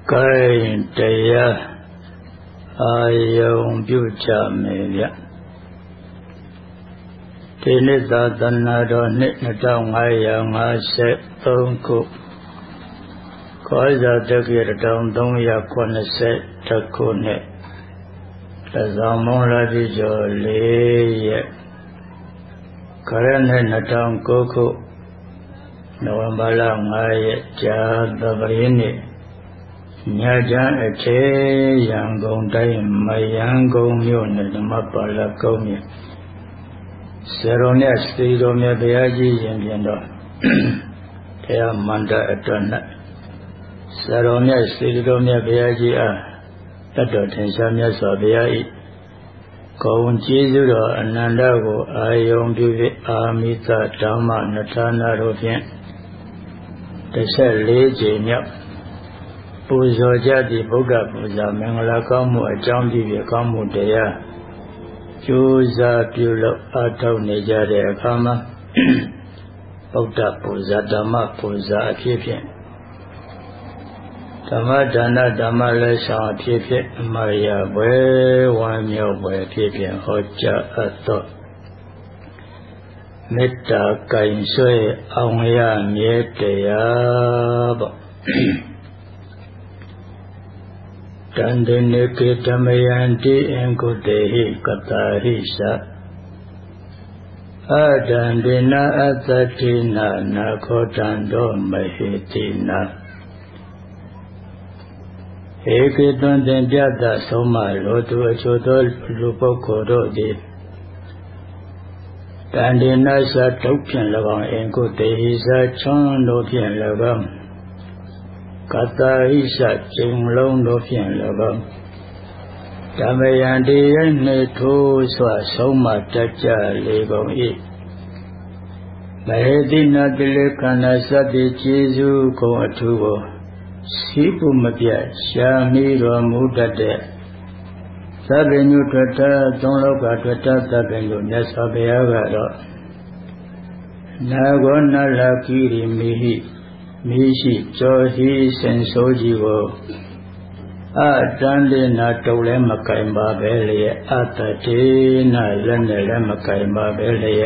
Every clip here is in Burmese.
Kain Daya Ayong Pyucha Media Tinita Tanado Nitnatong Ayang Aset Tongku Koza Takir Tong Tong Yakwana Set Takune Tazamon Ladijo Leye Karane Natong Koku Nawambala Ngaye Jadabarini Nyajan Eche Yangon Day Mayangong Mune Mapala Gomi Seronia Stidomia Beaji Yendo Tea Manda Etona Seronia Stidomia Beaji Tato Tensamia Sabiai Kaun Jizuro Anandago Ayong Bibi Amita Dhamma Natana Rofian Tesa Leje Nyap Puzo Jadi Buddha Puza Mengala Kamu Ajambi Kamu Daya Juza Pulo Atau Nejare Kama Buddha Puza Dhamma Puza Akipin Dhamma Dana Dhamma Lesa Akipin Maya We Wamyo We Akipin Hoja Ato Metta Kain Sui Aungya Mietaya Bo Dandini Kitamayanti Enkutehi Katarisa Adandina Atatina Nakotando Mahitina Ekiton Dembiada Soma Lotu Achodol Lupokoro Di Dandina Sa Topian Lavang Enkutehi Sa Chondo Pian Lavang Kata Isa Jinglong no Pian Lagam Damayanti Neto Swa Soma Taja Legong E Mahedina Dilekana Sati Jesu Kong Atugo Sipu Mapia Shami Ramudade Sabenu Tata Tonloka Tata Tabenu Nasabeagado Nagona Lakiri Mihi Mishi Johi Sensojivo Adandina Tole Makaimba Belia Atatina Lenele Makaimba Belia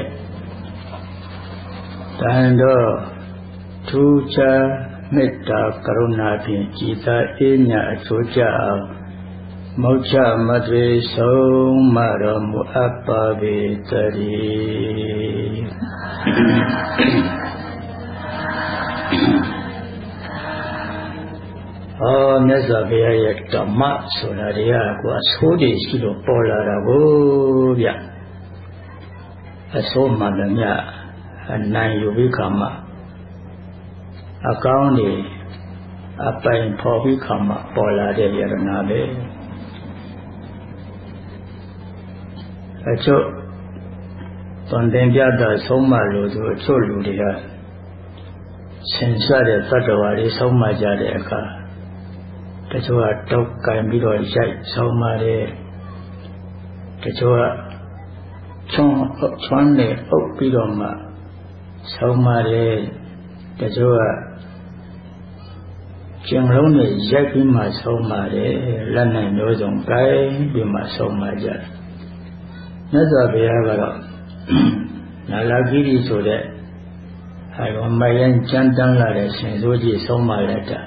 Tando Tucha Metta Karunati Jita Inya Tuja Mocha Madre So Maramu Appa Vitari Nazabia Dhamma Solaria Guasudi Silo Polara Via Asoma Danya and Nine Yubikama Akauni Apain Pobikama Pola de Yaranabe Acho Tondembiada Soma Ludu Choludia Sensare Tatavari Soma Jadeka Tachua Toka Miro Jai Somare Tachua Chonne Opidoma Somare Tachua Chenglone Jakima Somare Lana Nozon Kai Bima Somaja Nazabia Nalagiri so that I want my young Chantan Lares Zoji Somaleta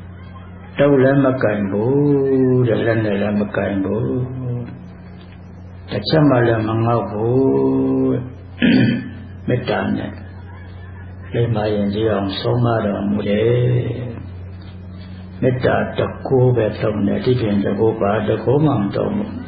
Taulamakaimbo, the Lanelamacaimbo, the Chamala Mangabu Metane, Lemayan Zion Somara Mule Meta Taku Betom Netikin the Boba the Comam Tom.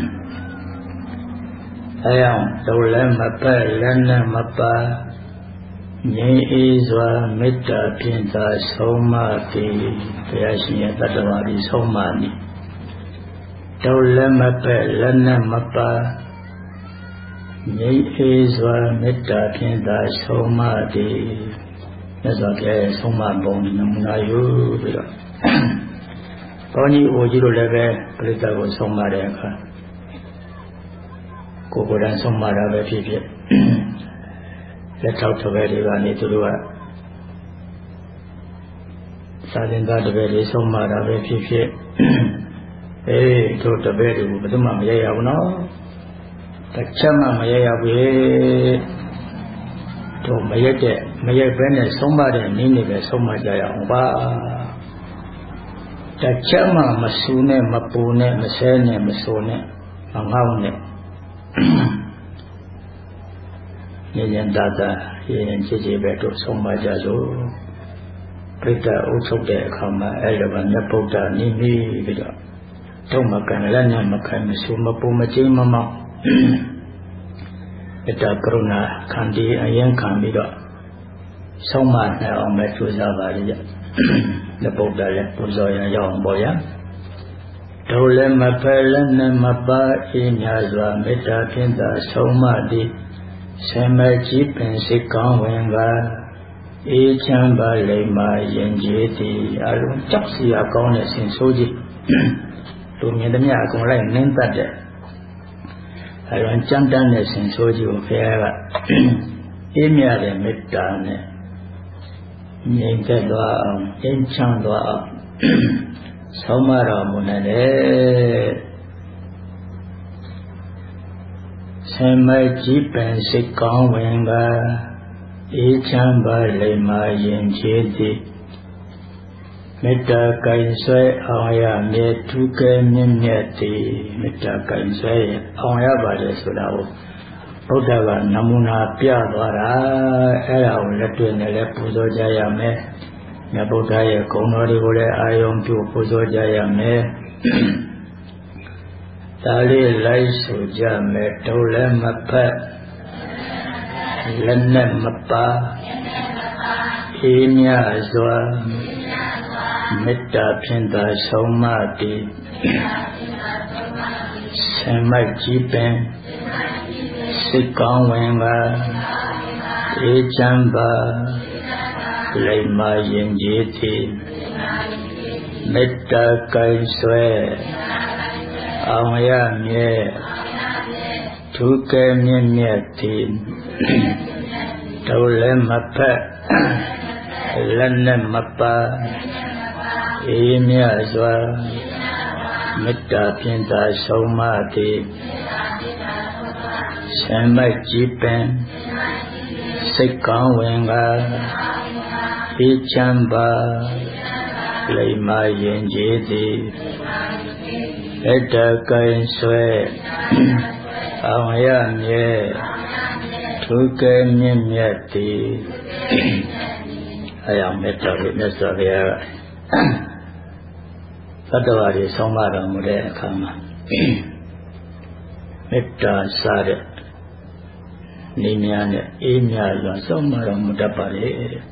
I am Taulamapa Lana Mapa. Nye Iswa Metta Pinta Soma Ti Payashiya Tatawari Somani Taulamapa Lana Mapa Nye Iswa Metta Pinta Soma Ti Nazake Soma Bon Namunayu Koni Ojiro Leve Pritago Soma Reka Kokodan Soma Rabe Pipi Let out of everyone to do သာသင်သားတပည့်တွေဆုံးမတာပဲဖြစ်ဖြစ်တို့တပည့်တွေကိုဘယ်သူမှမရရဘူးနော်တစ်ချက်မှမရရဘူးတို့မရက်ပဲနဲ့ဆုံးမတဲ့နည်းနဲ့ပဲဆုံးမကြရအောင်ပါတစ်ချက်မှမဆူနဲ့မပူနဲ့မဆဲနဲ့မဆိုးနဲ့မငေါ့နဲ့ဉာဏ်သာသာရင်ကြည်ကြည်ပဲတို့ဆုံးမကြစို့ပြိတ္တဥထုတ်တဲ့အခါမှာအဲ့လိုပဲမြတ်ဗုဒ္ဓနိမိပြီးတော့တော့မကန်လက်နဲ့မခံမဆူမပူမကျိမမောက်အတ္တကရုဏာခံဒီအရင်ခံပြီးတော့ဆုံးမနိုင်အောင်ပဲကြိုးစားပါလိမ့်မြတ်ဗုဒ္ဓလည်းပူဇော်ရအောင်ပေါ့ဗျာတို့လည်းမဖယ်လက်နဲ့မပါအေးများစွာမေတ္တာဖြင့်သာဆုံးမသည်ဆံမကြီးပင်စိတ်ကောင်းဝင်ကအေးချမ်းပါလိမ္မာရင်ကျေးသည်အလုံးကြောက်စရာကောင်းတဲ့ဆင်ဆိုးကြီးလူမြင်သမျှအကုန်လိုက်နင်းတတ်တဲ့အလုံးကြမ်းတမ်းတဲ့ဆင်ဆိုးကြီးကိုဘုရားကအေးမြတဲ့မေတ္တာနဲ့ငြိမ်သက်သွားအောင်ငြိမ်းချမ်းသွားအောင်ဆုံးမတော်မူနိုင်တယ်ဆံမကြီးပင်စိတ်ကောင်းဝင်ကအေးချမ်းပါလိမ္မာရင်ချေသည်မေတ္တာကင်ဆွဲအောင်ရမြေထုကဲမြင့်မြတ်သည်မေတ္တာကင်ဆွဲအောင်ရပါတယ်ဆိုတာကိုဘုရားကနမူနာပြသွားတာအဲ့ဒါကိုလက်တွေ့နဲ့လည်းပူဇော်ကြရမယ်မြတ်ဗုဒ္ဓရဲ့ဂုဏ်တော်တွေကိုလည်းအာယုံပြုပူဇော်ကြရမယ်ဒါလေးလိုက်ဆိုကြမယ်တို့လည်းမဖက်လက်နဲ့မပါအေးမြစွာမေတ္တာဖြင့်သာဆုံးမသည်ဆံမိုက်ကြီးပင်စိတ်ကောင်းဝင်ကအေးချမ်းပါလိမ္မာရင်ကျေးသည်မေတ္တာကင်ဆွဲအောင်ရမြဲထုကဲမြင့်မြတ်သည်တို့လည်းမဖက်လက်နဲ့မပါအေးမြစွာမေတ္တာဖြင့်သာဆုံးမသည်ဆံမိုက်ကြီးပင်စိတ်ကောင်းဝင်ကအေးချမ်းပါလိမ္မာရင်ကျေးသည်မေတ္တာကင်ဆွဲအောင်ရမြဲထုကဲမြင့်မြတ်သည်အယောင်မေတ္တာကိုမြတ်စွာဘုရားကသတ္တဝါတွေဆုံးမတော်မူတဲ့အခါမှာမေတ္တာစားတဲ့နေများနဲ့အေးမြစွာဆုံးမတော်မူတတ်ပါလေ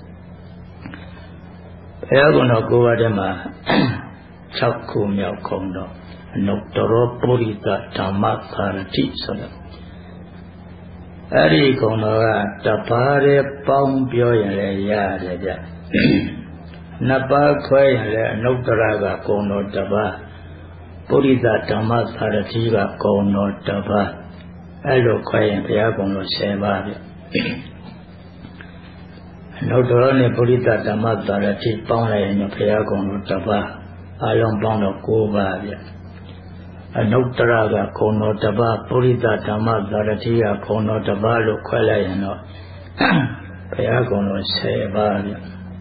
ဘုရားကုံတော်ကိုယ်ပါးထဲမှာ6ခုမြောက်ခုံတော်အနုတ္တရပုရိသဓမ္မသာရတိဆိုတဲ့အဲ့ဒီကုံတော်ကတပါးရဲ့ပေါင်းပြောရင်လည်းရတယ်ဗျနှစ်ပါးခွဲရင်လည်းအနုတ္တရကကုံတော်တစ်ပါးပုရိသဓမ္မသာရတိကကုံတော်တစ်ပါးအဲ့လိုခွဲရင်ဘုရားကုံတော်10ပါးဗျအနုတ္တရနဲ့ပုရိသဓမ္မသာရတိပေါင်းလိုက်ရင်ဘုရားကုံတော်တစ်ပါးအလုံးပေါင်းတော့9ပါးဗျအနုတ္တရကဂုဏ်တော်တစ်ပါးပုရိသဓမ္မသာရတိကဂုဏ်တော်တစ်ပါးလို့ခွဲလိုက်ရင်တော့ဘုရားဂုဏ်တော်10ပါးဗျ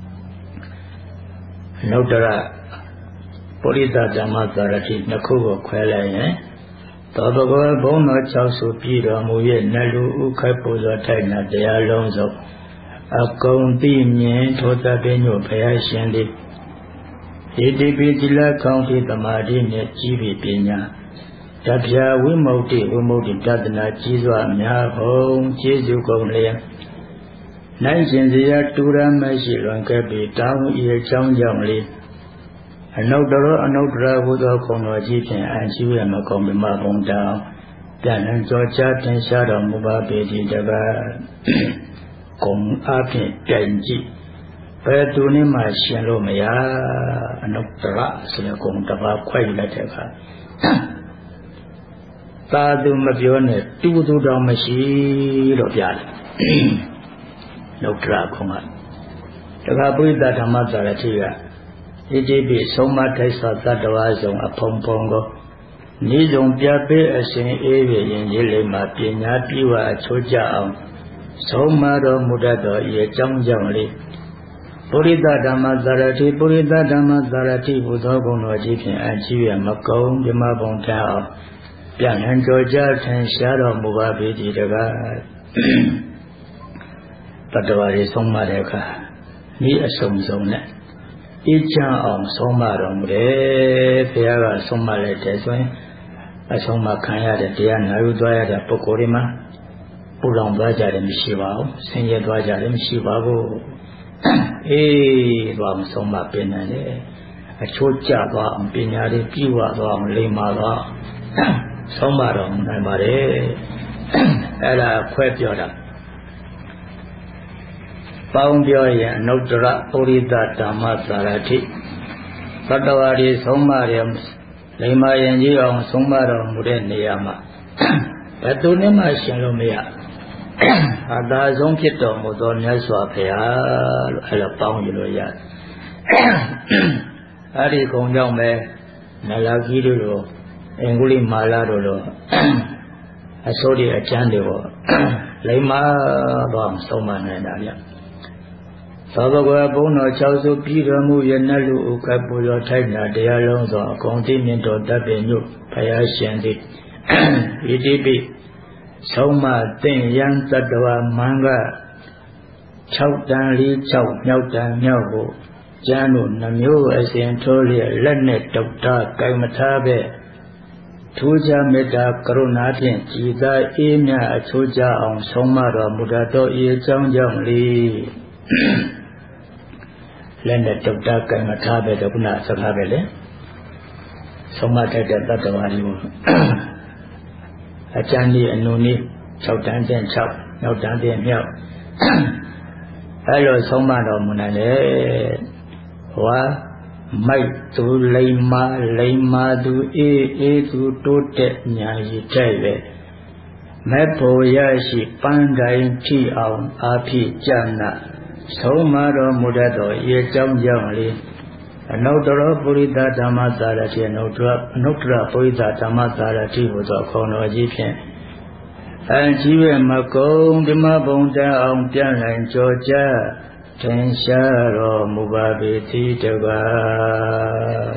အနုတ္တရပုရိသဓမ္မသာရတိနှစ်ခုကိုခွဲလိုက်ရင်သောဘဂဝါဘုန်းတော်6စုပြည်တော်မူ၍နလူဥခိုက်ပူဇော်ထိုက်နာတရားလုံးစုံအကုန်သိမြင်ထိုသဗ္ဗညုဘုရားရှင်သည်ဣတိပိတိလကောင်းတိသမာဓိနဲ့ကြီးပြီပညာတပြာဝိမု ക്തി ဝိမု ക്തി တဒနာကြီးစွာများကုန်ကျေးဇူးကုန်လျက်နိုင်ရှင်စရာတူရမရှိလွန်ခဲ့ပြီတောင်းဤအကြောင်းကြောင့်လေအနုတ္တရအနုတ္တရဘုသောခုံတော်ကြီးဖြင့်အကျိုးရမကုန်မြမဘုံတောင်ပြန်လည်ကြောကြားတင်ရှားတော်မူပါပေသည်တကားကုံအဖြင့်တိုင်ကြည့်ဘယ်သူနဲ့မှရှင်လို့မရအနုတ္တရဆိုတဲ့ကုံတစ်ပါးခွဲယူလိုက်တဲ့အခါသာသူမပြောနဲ့တူသူတော်မရှိလို့ပြတယ်နုတ္တရကုံကတခါပုရိသဓမ္မသာရတိကဣတိပိဆုံးမထိုက်သောတတ္တဝါဆုံးအဖုံဖုံကိုနိဇုံပြပေးအစဉ်အေးရရင်ကြီးလေးမှာပညာပြည့်ဝအချိုးကျအောင်ဆုံးမတော်မူတတ်သောဤအကြောင်းကြောင့်လေးပုရိသဓမ္မသရတိပုရိသဓမ္မသရတိဘုသောဂုဏ်တော်ကြီးဖြင့်အကြည့်ရမကုံဓမ္မဘုံထအောင်ပြန်ဟန်ကြောကြထင်ရှားတော်မူပါပေသည်တကားတတ္တဝါတွေဆုံးမတဲ့အခါဤအဆုံးဆုံးနဲ့အေးချမ်းအောင်ဆုံးမတော်မူတယ်ဘုရားကဆုံးမလိုက်တယ်ဆိုရင်အဆုံးမခံရတဲ့တရားနာယူသွားရတဲ့ပုဂ္ဂိုလ်တွေမှာပူလောင်သွားကြတယ်မရှိပါဘူးဆင်းရဲသွားကြတယ်မရှိပါဘူးအေးသွားအောင်ဆုံးမပေးနိုင်တယ်အချိုးကျသွားအောင်ပညာတွေပြည့်ဝသွားအောင်လိမ္မာသွားဆုံးမတော်မူနိုင်ပါတယ်အဲ့ဒါခွဲပြောတာပေါင်းပြောရင်အနုတ္တရပုရိသဓမ္မသာရတိသတ္တဝါတွေဆုံးမရလိမ္မာရင်ကြီးအောင်ဆုံးမတော်မူတဲ့နေရာမှာဘယ်သူနဲ့မှရှင်လို့မရအသာဆုံးဖြစ်တော်မူသောမြတ်စွာဘုရားလို့အဲ့လိုပေါင်းယူလို့ရတယ်အဲ့ဒီကုံကြောင့်ပဲနလကြီးတို့လိုအင်္ဂုလိမာလာတို့လိုအစိုးရအကျမ်းတွေကိုလိမ္မာတော့ဆုံးမနိုင်တာဗျသောဘဂဝါဘုန်းတော်၆စုပြည်တော်မူရနတ်လူဥက္ကပူဇော်ထိုက်တာတရားလုံးသောအကုန်သိမြင့်တော်တတ်ပင်ညုဘုရားရှင်သည်ဣတိပိဆုံးမသင်ယံတတ္တဝါမင်္ဂ6တန်လေး6မြောက်တန်မြောက်ကိုကျမ်းတို့နှမျိုးအစဉ်ထိုးလျက်လက်နဲ့တုတ်တာကိုင်မထားပဲထူးခြားမေတ္တာကရုဏာဖြင့်ကြည်သာအေးမြအချိုးကျအောင်ဆုံးမတော်မူတတ်သောဤအကြောင်းကြောင့်လေလက်နဲ့တုတ်တာကိုင်မထားပဲတော့ခုနစကားပဲလေဆုံးမတတ်တဲ့တတ္တဝါတွေကိုအကျဉ်းလေးအနုနည်း6တန်းချင်း6မြောက်တန်းချင်းမြောက်အဲ့လိုဆုံးမတော်မူနိုင်တယ်ဟောမိုက်သူလိမ္မာသူအေးသူတိုးတက်ညာရည်တဲ့ပဲမဲ့ဖို့ရရှိပန်းတိုင်းထိအောင်အာဖိကြနာဆုံးမတော်မူတတ်သောဤအကြောင်းကြောင့်လေအနုတ္တရပုရိသဓမ္မသာရတိအနုတ္တရပုရိသဓမ္မသာရတိဟူသောခေါ်တော်ကြီးဖြင့်အကြီးရဲ့မကုံဓမ္မဘုံတအောင်ပြန်နိုင်ကြောကြထင်ရှားတော်မူပါပေသည်တကား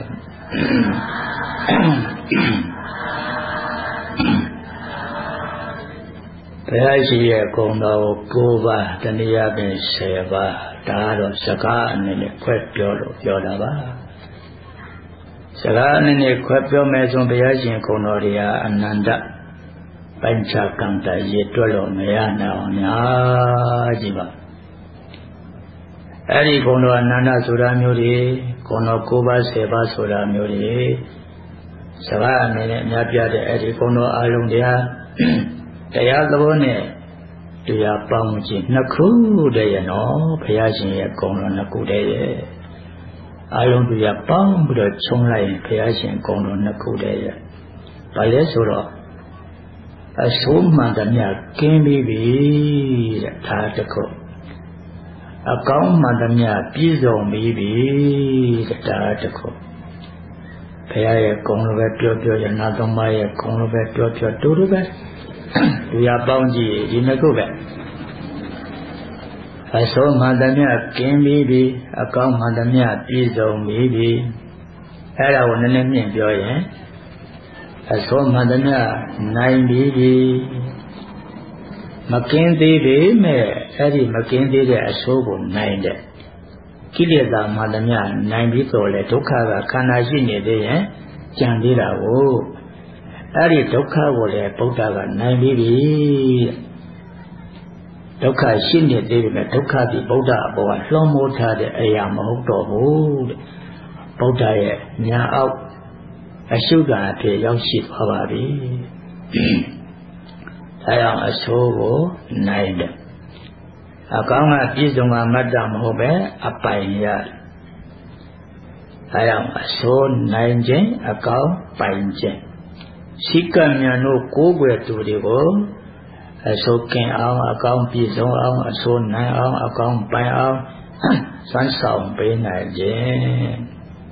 ဘုရားရှိရဲ့ဂုဏ်တော်ကို9ပါးတနည်းအားဖြင့်10ပါးဒါတော့စကားအနေနဲ့ခွဲပြောလို့ပြောတာပါစကားအနေနဲ့ခွဲပြောမယ်ဆိုဘုရားရှင်ဂုဏ်တော်တွေဟာအနန္တបញ្ချကံတရေတွက်လို့မရနိုင်အောင်များကြီးပါအဲ့ဒီဂုဏ်တော်အနန္တဆိုတာမျိုးတွေဂုဏ်တော်9ပါး10ပါးဆိုတာမျိုးတွေစကားအနေနဲ့အများပြတဲ့အဲ့ဒီဂုဏ်တော်အလုံးတရားသဘောနဲ့တရားပေါင်းခြင်းနှစ်ခုတည်းရဲ့နော်ဘုရားရှင်ရဲ့ဂုဏ်တော်နှစ်ခုတည်းရဲ့အလုံးတရားပေါင်းပြီးတော့ခြုံလိုက်ရင်ဘုရားရှင်ဂုဏ်တော်နှစ်ခုတည်းရဲ့ဘာလဲဆိုတော့အဆိုးမှန်သမျှကင်းပြီးပြီတဲ့ဒါတခုအကောင်းမှန်သမျှပြည့်စုံပြီးပြီတဲ့ဒါတခုဘုရားရဲ့ဂုဏ်လိုပဲပြောရနာသုံးပါးရဲ့ဂုဏ်လိုပဲပြောတူတူပဲသူရပေါင်းကြည့်ဒီနှစ်ခုပဲအဆိုးမှန်သမျှကင်းပြီးပြီအကောင်းမှန်သမျှပြည့်စုံပြီးပြီအဲ့ဒါကိုနည်းနည်းမြင့်ပြောရင်အဆိုးမှန်သမျှနိုင်ပြီးပြီမကင်းသေးပေမဲ့အဲ့ဒီမကင်းသေးတဲ့အဆိုးကိုနိုင်တဲ့ကိလေသာမှန်သမျှနိုင်ပြီးတော့လေဒုက္ခကခန္ဓာရှိနေသေးရင်ကြံသေးတာကိုအဲ့ဒီဒုက္ခကိုလည်းဗုဒ္ဓကနိုင်ပြီးပြီဒုက္ခရှိနေသေးပေမဲ့ဒုက္ခဒီဗုဒ္ဓအပေါ်ကလွှမ်းမိုးထားတဲ့အရာမဟုတ်တော့ဘူးတဲ့ဗုဒ္ဓရဲ့ညာအောက်အရှုခံအဖြစ်ရောက်ရှိသွားပါပြီအဲဒါအဆိုးကိုနိုင်တယ်အကောင်းကပြည့်စုံမှာမတ်တမဟုတ်ပဲအပိုင်ရအဲဒါအဆိုးနိုင်ခြင်းအကောင်းပိုင်ခြင်းရှိကမြန်တို့ကိုးကွယ်သူတွေကိုအဆိုးကင်အောင်အကောင်းပြည့်စုံအောင်အဆိုးနိုင်အောင်အကောင်းပိုင်အောင်စွမ်းဆောင်ပေးနိုင်ခြင်း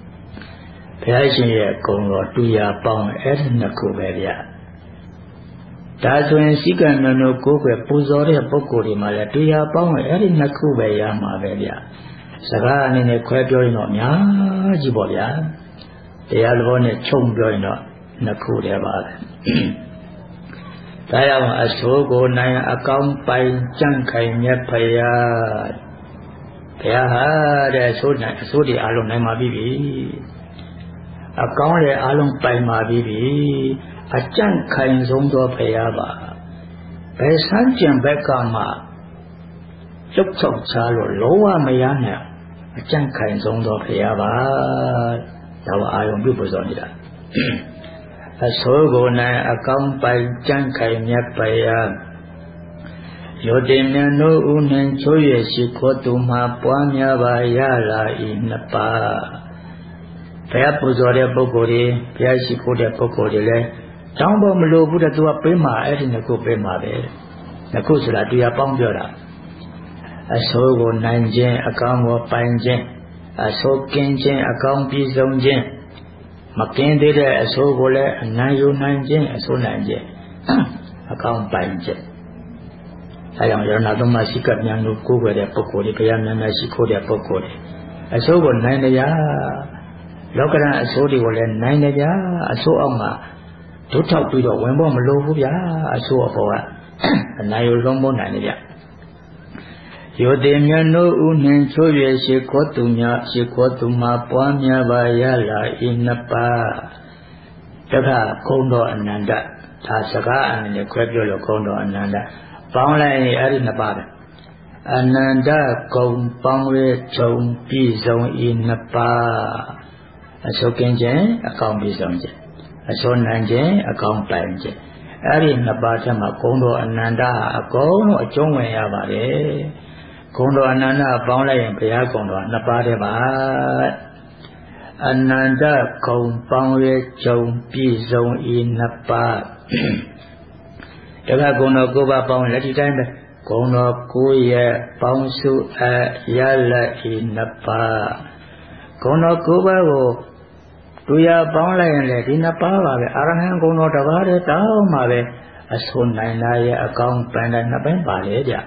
ရားရှင်ရဲ့ဂုဏ်တော်တူရာပေါင်းအဲ့ဒီနှစ်ခုပဲဗျဒါဆိုရင်စိကံနုံကိုယ်ွယ်ပူဇော်တဲ့ပုဂ္ဂိုလ်တွေမှာလည်းတူရာပေါင်းအဲ့ဒီနှစ်ခုပဲရမှာပဲဗျစကားအနေနဲ့ခွဲပြောရင်တော့အများကြီးပေါ့ဗျာတရားသဘောနဲ့ခြုံပြောရင်တော့နှစ်ခုတည်းပါပဲဒါကြောင့်အဆိုးကိုနိုင်အကောင်းပိုင်ကြံ့ခိုင်မြတ်ဖရာဘုရားဟာတဲ့အဆိုးတွေအလုံးနိုင်ပါပြီအကောင်းလည်းအလုံးပိုင်ပါပြီအကြံ့ခိုင်ဆုံးသောဖရာပါဘယ်ဆန်းကျင်ဘက်ကမှကျုပ်ချုပ်ချလို့လုံးဝမရနိုင်အကြံ့ခိုင်ဆုံးသောဖရာပါဒါကအာယုံပြုပူဇော်နေတာအဆိုးကိုနိုင်အကောင်းပိုင်ကြံ့ခိုင်မြတ်ဖရာယောတင်မြတ်တို့ဥနှင်ချိုးရရှိခိုးသူမှာပွားများပါရလာဤနှစ်ပါးဘုရားပူဇော်တဲ့ပုဂ္ဂိုလ်တွေဘုရားရှိခိုးတဲ့ပုဂ္ဂိုလ်တွေလည်းတောင်းဖို့မလိုဘူးတဲ့သူကပေးမှာအဲ့ဒီနှစ်ခုပေးမှာပဲနှစ်ခုဆိုတာတရားပေါင်းပြောတာအဆိုးကိုနိုင်ခြင်းအကောင်းကိုပိုင်ခြင်းအဆိုးကင်းခြင်းအကောင်းပြီးဆုံးခြင်းမကင်းသေးတဲ့အဆိုးကိုလည်းအနိုင်ယူနိုင်ခြင်းအဆိုးနိုင်ခြင်းအကောင်းပိုင်ခြင်းအဲကြောင့်ရဏသုံးပါးရှိကမြန်လို့ကိုးကွယ်တဲ့ပုဂ္ဂိုလ်တွေဘုရားများများရှိခိုးတဲ့ပုဂ္ဂိုလ်တွေအဆိုးကိုနိုင်တရားလောကရန်အဆိုးတွေကိုလည်းနိုင်တရားအဆိုးအောက်မှာဒုထောက်ပြီးတော့ဝင်ဖို့မလိုဘူးဗျာအဆိုးအပေါ်ကအနိုင်ယူလုံးဖို့နိုင်တယ်ဗျယောတင်မြတ်တို့ဥနှင်ချိုးရရှိခိုးသူများရှိခိုးသူမှာပွားများပါရလာဤနှစ်ပါးတခါဂုံတော်အနန္တဒါစကားအနေနဲ့ခွဲပြောလို့ဂုံတော်အနန္တပေါင်းလိုက်ရင်အဲ့ဒီနှစ်ပါးပဲအနန္တဂုံပေါင်းရဲခြုံပြည့်စုံဤနှစ်ပါးအစိုးကင်းခြင်းအကောင်းပြည့်စုံခြင်းအစိုးနိုင်ခြင်းအကောင်းပိုင်ခြင်းအဲ့ဒီနှစ်ပါးထဲမှာဂုံတော်အနန္တအကုန်လုံးအကျုံးဝင်ရပါတယ်ဂုံတော်အနန္တပေါင်းလိုက်ရင်ဘုရားဂုံတော်နှစ်ပါးတည်းပါအနန္တဂုံပေါင်းရဲခြုံပြည့်စုံဤနှစ်ပါးတခါဂုဏ်တော်9ပါးပေါင်းလက်ဒီတိုင်းပဲဂုဏ်တော်9ရဲ့ပေါင်းစုအရလက်ဤနှစ်ပါးဂုဏ်တော်9ပါးကိုတူရပေါင်းလိုက်ရင်လေဒီနှစ်ပါးပါပဲအရဟံဂုဏ်တော်တစ်ပါးတည်းတောင်းမှပဲအဆိုးနိုင်လာရဲ့အကောင်းပန်တဲ့နှစ်ပိုင်းပါလေကြ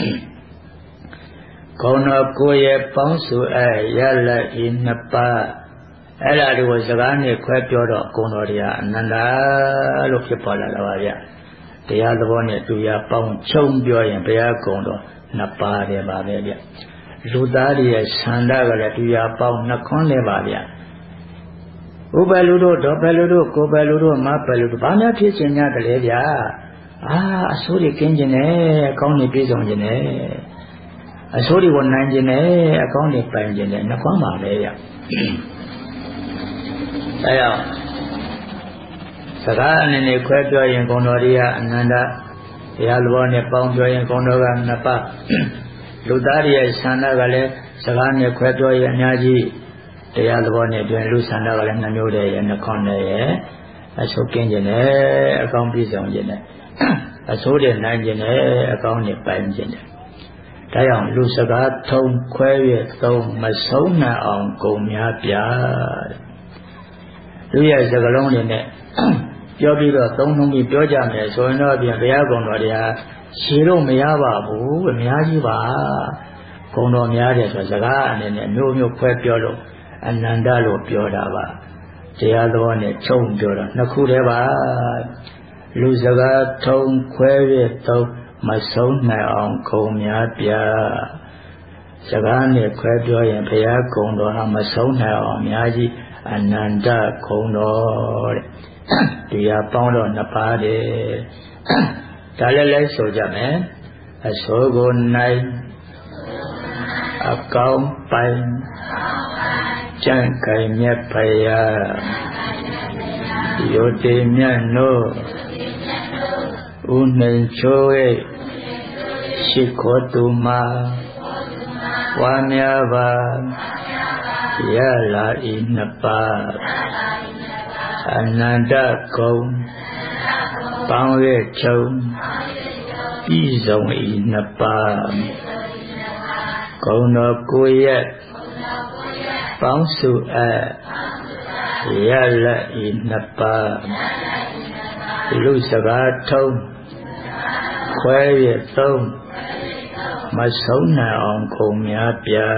ဂုဏ်တော်9ရဲ့ပေါင်းစုအရလက်ဤနှစ်ပါးအဲ့ဒါတွေကိုစကားနဲ့ခွဲပြောတော့ဂုဏ်တော်တွေကအနန္တလို့ဖြစ်ပေါ်လာတာပါဗျတရားသဘောနဲ့တူရပေါင်းချုံပြောရင်ဘုရားကုံတော်နှစ်ပါးတည်းပါပဲဗျလူသားတွေရဲ့ဆန္ဒကလည်းတူရပေါင်းနှစ်ခွန်းလည်းပါဗျဥပလူတို့ဒေါပလူတို့ကိုပလူတို့မပလူတို့ဘာများဖြစ်ခြင်းများတလဲဗျအဆိုးတွေကင်းခြင်းနဲ့အကောင်းတွေပြည့်စုံခြင်းနဲ့အဆိုးတွေကိုနိုင်ခြင်းနဲ့အကောင်းတွေပိုင်ခြင်းနဲ့နှစ်ခွန်းပါပဲဗျအဲကြောင့်စကားအနေနဲ့ခွဲပြောရင်ဂုဏ်တော်တွေကအနန္တတရားလိုနဲ့ပေါင်းပြောရင်ဂုဏ်တော်ကနှစ်ပါးလူသားတွေရဲ့ဆန္ဒကလည်းစကားနဲ့ခွဲပြောရင်အများကြီးတရားလိုနဲ့ပြောရင်လူဆန္ဒကလည်းနှမျိုးတည်းရဲ့နှခွန်းတည်းရဲ့အဆိုးကင်းခြင်းနဲ့အကောင်းပြည့်စုံခြင်းနဲ့အဆိုးတွေနိုင်ခြင်းနဲ့အကောင်းတွေပိုင်ခြင်းနဲ့ဒါကြောင့်လူစကားထုံခွဲရသုံးမဆုံးနိုင်အောင်ဂုဏ်များပြလူရဲ့စကားလုံးတွေနဲ့ပြောပြီးတော့သုံးနှုံးပြီးပြောကြမယ်ဆိုရင်တော့ပြန်ဘုရားဂုဏ်တော်တရားရှင်းလို့မရပါဘူးအများကြီးပါဂုဏ်တော်များတယ်ဆိုစကားအနေနဲ့မျိုးမျိုးခွဲပြောလို့အနန္တလို့ပြောတာပါတရားတော်နဲ့ချုံပြောတာနှစ်ခုတည်းပါလူစကားထုံခွဲရသုံးမဆုံးနိုင်အောင်ဂုဏ်များပြစကားနဲ့ခွဲပြောရင်ဘုရားဂုဏ်တော်ဟာမဆုံးနိုင်အောင်အများကြီးအနန္တဂုဏ်တော်တဲ့တရားပေါင်းတော့နှစ်ပါးတယ်ဒါလည်းလဲဆိုကြမယ်အဆိုးကိုနိုင်အကောင်းပိုင်ကြံ့ခိုင်မြတ်ဖရာယောတိမြတ်တို့ဥနှိမ်ချိုးရဲ့ရှိခိုးသူမှာဝါများပါရလာဤနှစ်ပါးအနန္တဂုံပေါင်းရဲ့ချုံပြည့်စုံဤနှစ်ပါးဂုဏ်တော်9ရဲ့ပေါင်းစုအ Yala inapa Lusagatum Quay Thum Masona on Komyapya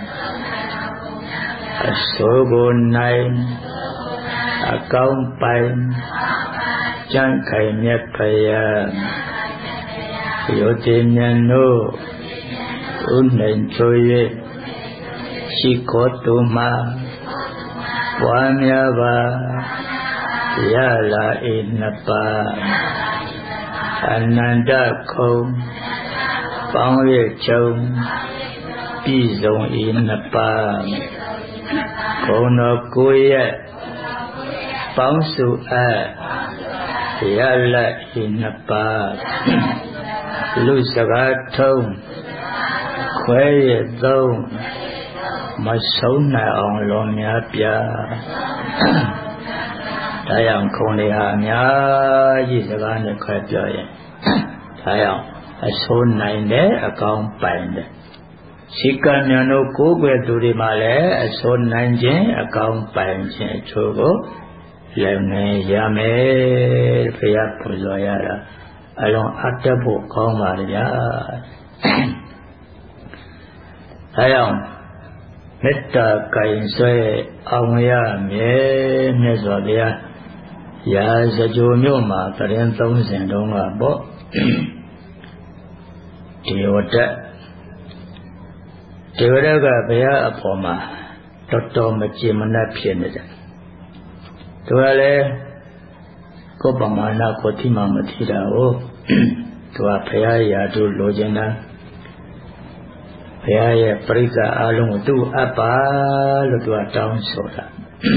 Asogo Nine Account Pine Jankai Nyapaya Yotinano Unenchoye Shikotuma Wamyava Yala inapa Ananda Kom Pangye Chom Pizong inapa Kono Kuya Pangsu Yala inapa Lusagatum Quay Thum Masona on Lomyapya Tayang Koneha Nya Yisagane Kwapya Tayang a soul nine there, account bind. Sikanyano Kobe Durimale, a soul nine jen, account bind, Chogo, Lemne Yame, Pia Puzoyara, along Atabu Komaria. Tayang Metta Kainsoe, Amaya, Me, Mesovia, Yazajumuma, Tarian Thousand Donga Bo. Devata Baya Apoma Toto Machimana Pianida Tuale Kopamana Kotima Matida O Tua Paya to Lojana Paya Prika Alum to Apa Lutua Town Soda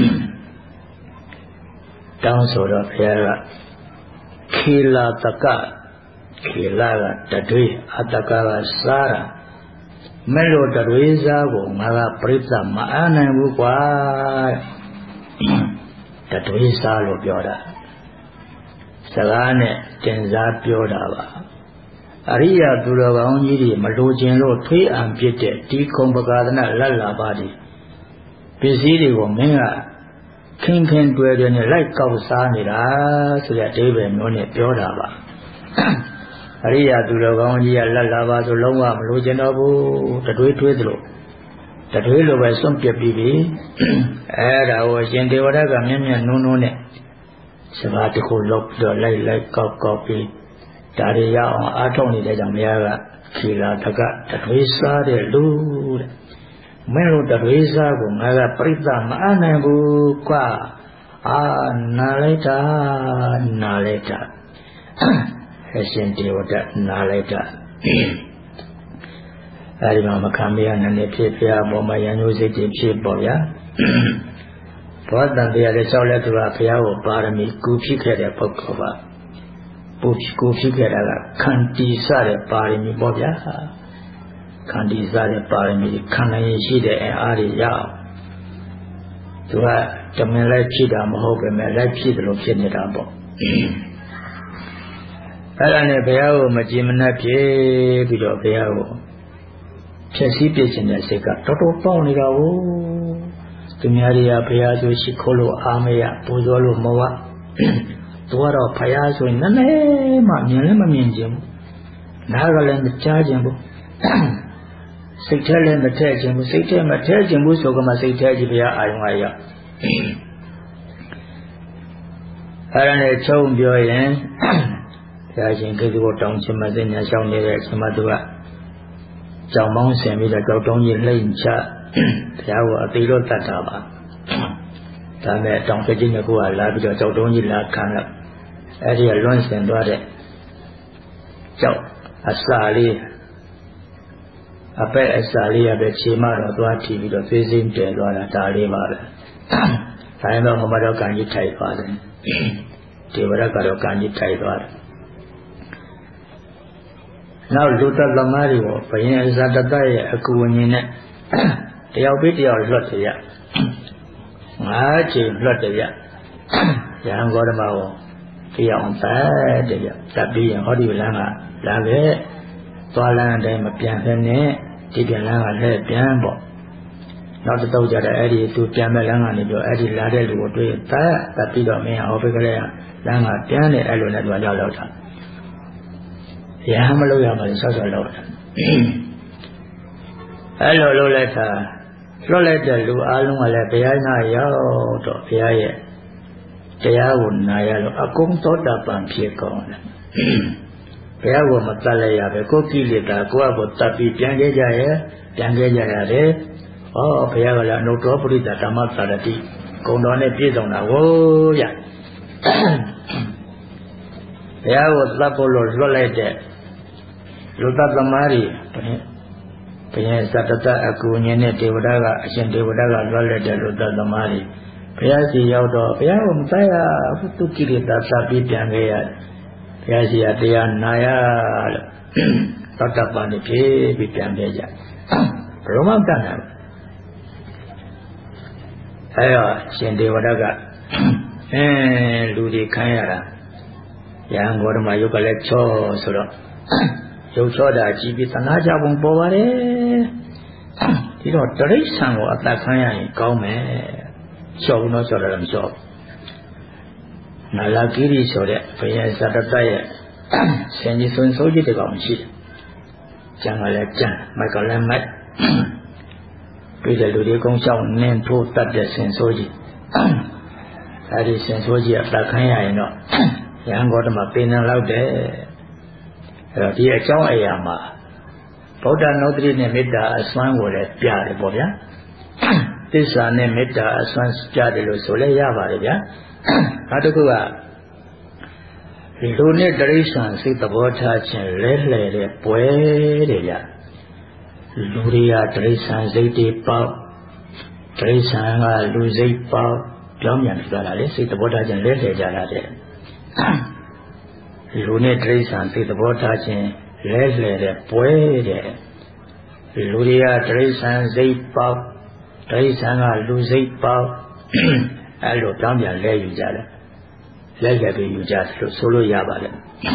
Town Soda Paya Kila Taka Kilaga Tadui Atakawa Sara Melo Tadwiza Maga Prita Maana Bukwa Tadwiza Lobioda Salane Tenza Piodava Aria Duraga Onjiri Malojin Lo Tui Ampite Tikom Bagadana Lala Badi Pisiri Womenga King Ken Dweden like Kausani so that David Mone Piodava Aria Duragongia Lava to Loma, Lujanabu, the Dway Twiddle. The Twillo by some Pipi, and I was in the Wadaga Mimian no ne. Savatico look the like copy. Daria on Atoni de Damiaga, Kila Taga, the Twisa de Lud. Melo the Twisa, Gumaga Prita, Manabu, Qua, Naleta. Essenti Wata Naleta Arima Kambia and the Pipia Boma Yanusi Boya What than the other solid to Rapia or Barami Gupi Keda Pokova Gupi Keda Kanti Sare Barimi Boya Kanti Sare Barimi Kanayishi and Ari Yao to her the Melachida Mohobe Melachid Lokinidabo Alane Bayao Majimana Pie Bido Bayao Chesi Pitch in the Seka Toto Ponigao Tumiaria Payazo Shikolo Amea Pozolo Moa Tuara Payazo in the name of Minjim Nagaland the Charging Sitalan the Tajim, Sitam the Tajim Busogama Sitajibia Ayamaya Alane Chombioyen Yajin Kiko Tong Chimadina Shawne Chimadua Jamon Semi the Gotong Lane Chat Yawa Tiro Tataba Tame Tong Virginia Gua Labio Totoni La Kana Area Lons and Dore Joe Asali Ape Asali Abe Chima Dua TV the Fizim de Lona Talima Time of Homado Kanji Taipan Tivara Karo Kanji Taipan Now Luta Lamario, Payne Zadaya, a Kuinine, the Albitio Lotia. Machi Lotia, Yang Godamao, Tia on Sadia, Tabi and Hodi Langa, Lave, Tolan de Mapiane, Tibian Langa, Piambo. နောက်တစ်တော့ကြတဲ့အဲ့ဒီသူပြန်မဲ့လမ်းကနေပြောအဲ့ဒီလာတဲ့လူကိုတွေ့တက်ပြီးတော့မင်းဟောဖိကလေးကလမ်းကပြန်နေအဲ့လိုနဲ့သူကရောက်တာရဟန်းမလို့ရပါဘူးဆောက်ဆောက်လောက်တာအဲ့လိုလုပ်လိုက်တာလွတ်လိုက်တဲ့လူအားလုံးကလည်းဘုရားနာရောက်တော့ဘုရားရဲ့တရားကိုနာရလို့အကုန်သောတာပန်ဖြစ်ကောင်းတယ်ဘုရားကိုမတတ်လိုက်ရပဲကိုယ်ကိလေသာကိုယ့်အကိုတတ်ပြီးပြန်ခဲ့ကြရဲ့ပြန်ခဲ့ကြရတယ်ဩဘုရားကလည်းအနုတ္တပရိသဓမ္မသာရတိဂုံတော်နဲ့ပြည့်စုံတာကိုရဘုရားကိုတတ်ဖို့လို့လွတ်လိုက်တဲ့လူတတ်သမားတွေဘုရားသတ္တတအကူဉာဏ်နဲ့ဒေဝတာကအရှင်ဒေဝတာကလွတ်လိုက်တဲ့လူတတ်သမားတွေဘုရားစီရောက်တော့ဘုရားကိုမတတ်ရဘူးသူကိလေသာသတ်ပြီးပြန်ခဲ့ရတယ်ဘုရားစီကတရားနာရလို့သတ္တပန်နေပြီးပြန်ခဲ့ကြဘယ်မှမတတ်နိုင်ဘူးအဲတော့ရှင်ဒေဝတာကလူတွေခံရတာရဟန်းဂေါတမယုတ်ကလည်းချောဆိုတော့ရုပ်ချောတာကြည့်ပြီးသနာကြပုံပေါ်ပါတယ်ဒီတော့တရိစ္ဆာန်ကိုအသက်ခံရရင်ကောင်းမယ်လျှော့ဘူးတော့လျှော့တယ်မလျှော့နာလာကိရိဆိုတဲ့ဘုရားဇတတရဲ့ဆင်ကြီးဆွန်ဆိုးကြီးတကောင်ရှိတယ်ကျန်ကလည်းကျန်မိုက်ကလည်းမိုက်တွေ့တဲ့လူတွေကုန်းချောင်းနင်းထိုးတတ်တဲ့ဆင်ဆိုးကြီးအဲဒီဆင်ဆိုးကြီးအသက်ခံရရင်တော့ရဟန်းဂေါတမပေနံလောက်တယ်အဲ့တော့ဒီအကြောင်းအရာမှာဗုဒ္ဓနုဒ္ဓရိနဲ့မေတ္တာအစွမ်းကိုလည်းပြတယ်ပေါ့ဗျာသစ္စာနဲ့မေတ္တာအစွမ်းပြတယ်လို့ဆိုလဲရပါတယ်ဗျာနောက်တစ်ခုကလူနဲ့တိရစ္ဆာန်စိတ်သဘောထားခြင်းလဲလှယ်တဲ့ပွဲတဲ့ဗျာလူတွေကတိရစ္ဆာန်စိတ်တွေပေါက်တိရစ္ဆာန်ကလူစိတ်ပေါက်ပြောင်းပြန်ကြတာလေစိတ်သဘောထားခြင်းလဲလှယ်ကြတာတဲ့လူနဲ့တိရစ္ဆာန်စိတ်သဘောထားခြင်းလဲလှယ်တဲ့ပွဲတဲ့လူတွေကတိရစ္ဆာန်စိတ်ပေါက်တိရစ္ဆာန်ကလူစိတ်ပေါက်အဲ့လိုပြောင်းပြန်လဲယူကြတယ်လဲရပြီးယူကြတယ်လို့ဆိုလို့ရပါတယ်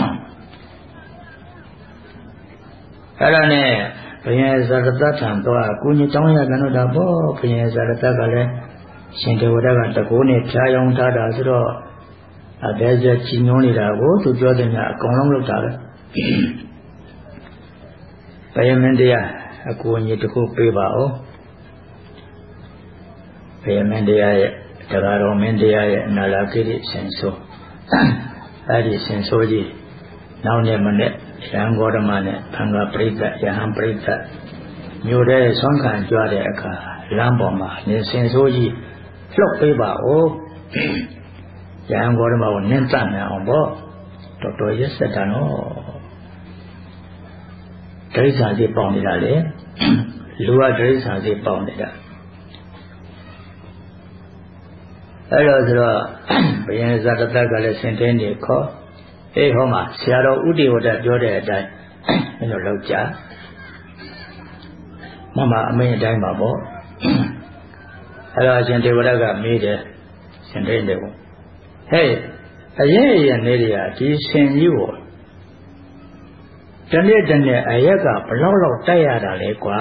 အဲ့ဒါနဲ့ဘုရားဇာတတထံတော့ကုညတောင်းရကန်တော့တာပေါ့ဘုရားဇာတတကလည်းရှင်ဒေဝဒကတကိုးနဲ့ဖြားယောင်းထားတာဆိုတော့အဘယ်ကျချီညွှန်းနေတာကိုသူပြောတဲ့များအကုန်လုံးလုပ်တာပဲဘယမင်းတရားအကူအညီတစ်ခုပေးပါဦးဘယမင်းတရားရဲ့တရားတော်မင်းတရားရဲ့အနာလာကိရိဆင်ဆိုးအဲ့ဒီဆင်ဆိုးကြီးနောက်နေ့မနေ့ရဟန်းဂေါတမနဲ့ဘင်္ဂပရိသတ်ယဟန်ပရိသတ်မြို့ထဲဆွမ်းခံကြွတဲ့အခါလမ်းပေါ်မှာနေဆင်ဆိုးကြီးလှုပ်ပေးပါဦးရဟန်းဂေါတမကိုနင်းတတ်နိုင်အောင်ပေါ့တော်တော်ရက်ဆက်တာနော်ဒိဋ္ဌာစီပေါင်နေတာလေလူကဒိဋ္ဌာစီပေါင်နေတာအဲ့တော့ဆိုတော့ဘုရားဇာတတကလည်းဆင်တင်းနေခေါ်အေးဟောမှာဆရာတော်ဥဒိဝဒပြောတဲ့အတိုင်းအဲ့လိုလောက်ကြမမအမိန်အတိုင်းပါပေါ့အဲ့တော့ရှင်ဒေဝရကမေးတယ်ဆင်တင်းတယ်ပေါ့ဟဲ့အရင်နေရဒီဆင်ကြီးကိုတနေ့တနေ့အရက်ကဘလောက်လောက်တိုက်ရတာလဲကွာ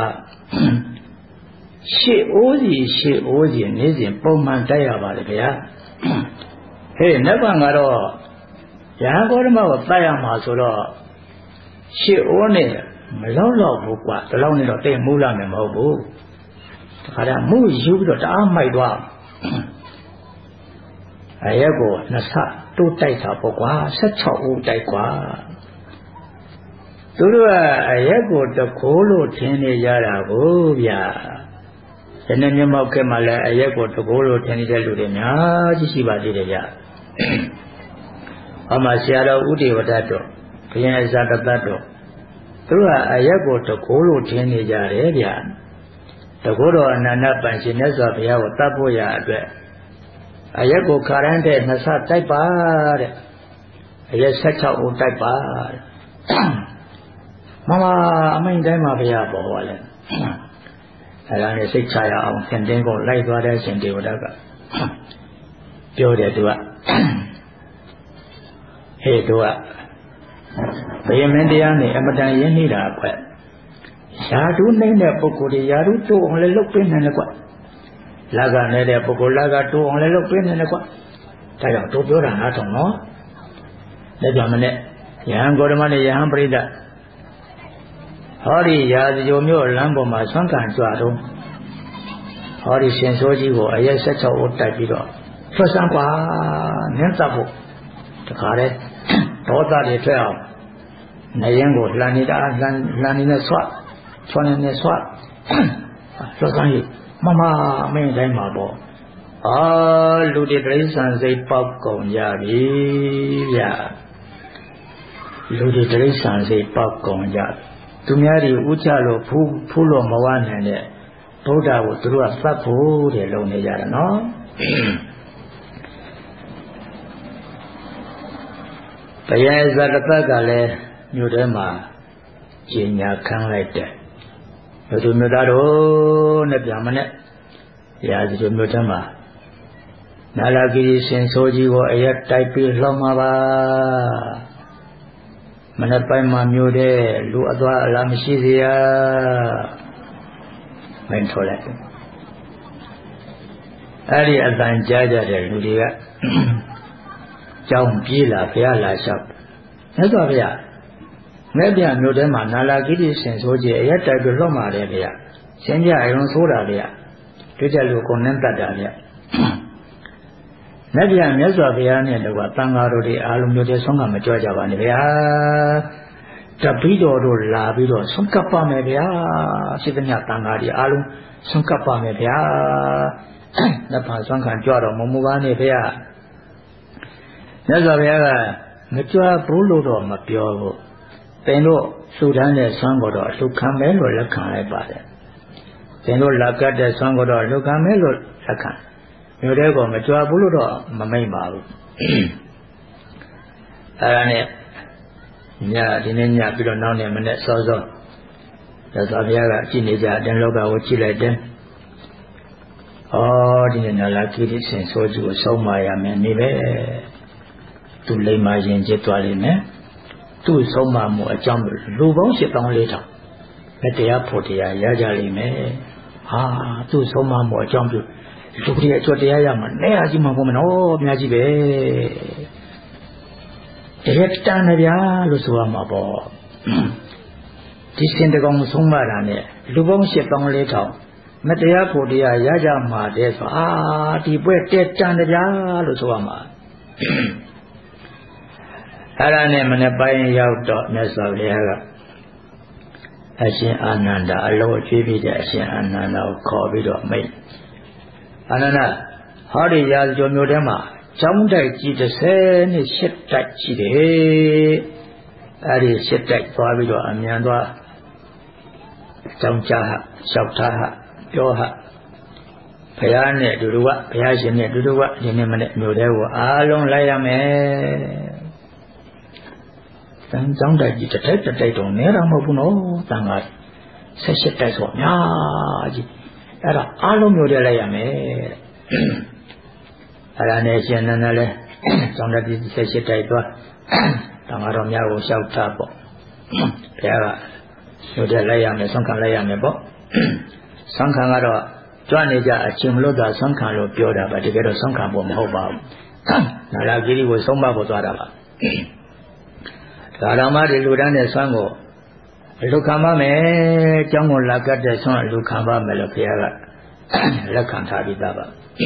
ရှေ့အိုးစီနေ့စဉ်ပုံမှန်တိုက်ရပါတယ်ဗျာဟေးနတ်ဘံကတော့ရဟန်းဂေါတမကိုတိုက်ရမှာဆိုတော့ရှေ့အိုးနဲ့မလောက်တော့ဘူးကွာဒီလောက်နဲ့တော့တိတ်မူးလာမယ်မဟုတ်ဘူးတခါတည်းမူးယူပြီးတော့တအားမိုက်သွားအရက်ကိုနှစ်ဆတိုးတိုက်တာပေါ့ကွာ16ဦးတိုက်ကွာသူတို့ကအရက်ကိုတကိုးလို့ထင်နေကြတာကိုဗျာဒီနေ့မျက်မှောက်ခဲ့မှလည်းအရက်ကိုတကိုးလို့ထင်နေတဲ့လူတွေများကြီးရှိပါသေးတယ်ဗျာဟောမှာဆရာတော်ဥဒေဝဒတော်ဘုရားဇာတတတော်သူတို့ကအရက်ကိုတကိုးလို့ထင်နေကြတယ်ဗျာတကိုးတော်အနန္တပန်ရှင်မြတ်စွာဘုရားကိုတတ်ဖို့ရအတွက်အရက်ကိုခါရမ်းတဲ့နှစ်ဆတိုက်ပါတဲ့အရက်16ဦးတိုက်ပါတဲ့မမအမိန်တိုင်းမှာဘုရားပေါ်ပါလေအဲ့ဒါနဲ့စိတ်ချရအောင်သင်တင်းကိုလိုက်သွားတဲ့ရှင်ဒေဝဒကပြောတယ်သူကဟေးသူကဘယမင်းတရားနဲ့အမတန်ရင်းနေတာကွယာဓုနှိမ့်တဲ့ပုဂ္ဂိုလ်တွေယာဓုတို့အောင်လည်းလုတ်ပေးနိုင်တယ်ကွ Laga nede poko laga tu on le lo pin ne kwa. Ta yaw to pyo da na thong no. Le pya ma ne Yahan Gautama ne Yahan Parida. Hori ya jo myo lam po ma swan kan chwa to. Hori Shin So Ji ko ayat 16 အိုတိုက်ပြီးတော့ထွက်စမ်းกว่าနင်းတပ်ဖို့တခါတည်းဒေါသတွေထွက်အောင်နရင်ကိုလှန်နေတာလှန်နေနဲ့ဆွတ်ချွန်နေဆွတ်ထွက်စမ်းရေးမမင်းတိုင်းမှာပေါ့လူတွေတိရစ္ဆာန်စိတ်ပေါက်ကုန်ကြပြီဗျာလူတွေတိရစ္ဆာန်စိတ်ပေါက်ကုန်ကြသူများတွေဥချလို့ဖူးလို့မဝနိုင်တဲ့ဗုဒ္ဓကိုသူတို့ကသတ်ဖို့တဲ့လုံနေကြတယ်နော်ဘုရားဇာတပတ်ကလည်းမြို့ထဲမှာကျင်ညာခန်းလိုက်တယ်မြို့သူမြို့သားတို့နဲ့ပြန်မနဲ့ရာဇဂိမြို့ထဲမှာနာလာဂိရှင်ဆိုကြီးကိုအရက်တိုက်ပြီးလှောင်မှာပါမနေ့ပိုင်းမှာမြို့တဲ့လူအသွားအလာမရှိစေရမင်းထော်လိုက်အဲ့ဒီအတန်ကြားကြတဲ့လူတွေကကြောင်းပြေးလာဘုရားလာလျှောက်မြတ်စွာဘုရားငဲ့ပြမြို့ထဲမှာနာလာဂိတိရှင်ဆိုကြီးအရက်တိုက်ပြီးလှောင်ပါတယ်ဗျာရှင်းကြအရုံဆိုးတာဗျာတွေ့တဲ့လူကိုနင်းတတ်တာဗျာမြတ်ပြမြတ်စွာဘုရားနဲ့တော့တန်ဃာတော်တွေအားလုံးမျိုးတည်းဆုံးကမကြွကြပါနဲ့ဗျာတပိတော်တို့လာပြီးတော့ဆုံးကပ်ပါမယ်ဗျာရှိသမျှတန်ဃာတွေအားလုံးဆုံးကပ်ပါမယ်ဗျာနှစ်ဖာဆုံးခံကြွတော်မမူပါနဲ့ဗျာမြတ်စွာဘုရားကမကြွဘူးလို့တော့မပြောဘူးသင်တို့လှူဒန်းတဲ့ဆွမ်းကိုတော့လှူခံမယ်လို့လက်ခံလိုက်ပါတယ်သင်တို့လာကတ်တဲ့ဆွမ်းကိုတော့လှူခံမယ်လို့လက်ခံမြို့တဲကိုမကြွဘူးလို့တော့မမိတ်ပါဘူးအဲ့ဒါနဲ့ညဒီနေ့ညပြီးတော့နောက်နေ့မနေ့စောစောသစ္စာဘုရားကကြည်နေကြအတင်းလောကကိုကြည်လိုက်တယ်ဒီနေ့နာလာကိရိရှင်ဆိုကြကိုဆုံးမရမယ်နေပဲသူလိမ္မာရင်ကျစ်သွားလိမ့်မယ်သူ့ဆုံးမမှုအကြောင်းလူပေါင်း7400မတရားဖို့တရားရကြလိမ့်မယ်သူ့ဆုံးမမှုအကြောင်းပြုလူတွေအကျွတ်တရားရမှာနဲ့အကြီးမှမဟုတ်မနော်အများကြီးပဲတရက်တန်နေဗျာလို့ဆိုရမှာပေါ့ဒီစင်တကောင်ဆုံးမတာနဲ့လူပေါင်း7400မတရားဖို့တရားရကြမှာတဲ့ဆိုဒီပွဲတက်တန်နေဗျာလို့ဆိုရမှာအဲ့ဒါနဲ့မနေ့ပိုင်းရောက်တော့မြတ်စွာဘုရားကအရှင်အာနန္ဒာအလောအကျွေးပြတဲ့အရှင်အာနန္ဒာကိုခေါ်ပြီးတော့မိတ်အာနန္ဒာဟောဒီရာဇဂိမြို့ထဲမှာကျောင်းတိုက်ကြီး38တိုက်ရှိတယ်အဲ့ဒီ8တိုက်သွားပြီးတော့အမြန်သွားကျောင်းကြားဟလျှောက်ထားဟပြောဟဘုရားနဲ့တူတူကဘုရားရှင်နဲ့တူတူကဒီနေ့မနေ့မြို့ထဲကိုအားလုံးလိုက်ရမယ်တန်ကျောင်းတိုက်ကြီးတစ်တိုက်တော့နဲတာမဟုတ်ဘူးနော်တန်က78တိုက်ဆိုအများကြီးအဲ့ဒါအားလုံးမျိုးတည်းလိုက်ရမယ်အဲ့ဒါနဲ့ရှင်နန္ဒလဲကျောင်းတိုက်ကြီး78တိုက်သွားတန်ဃာတော်များကိုလျှောက်ထားပေါ့ဘုရားကမျိုးတည်းလိုက်ရမယ်ဆုံးခံလိုက်ရမယ်ပေါ့ဆုံးခံကတော့ကြွနေကြအချင်းမလို့သာဆုံးခံလို့ပြောတာပါတကယ်တော့ဆုံးခံဖို့မဟုတ်ပါဘူးနာလာဂိရိကိုဆုံးမဖို့သွားတာပါဒါတော်မတွေလူတန်းတဲ့ဆွမ်းကိုလူခံပါမယ်ကျောင်းကိုလာကတ်တဲ့ဆွမ်းလူခံပါမယ်လို့ဘုရားကလက်ခံထားပြီးသားပါ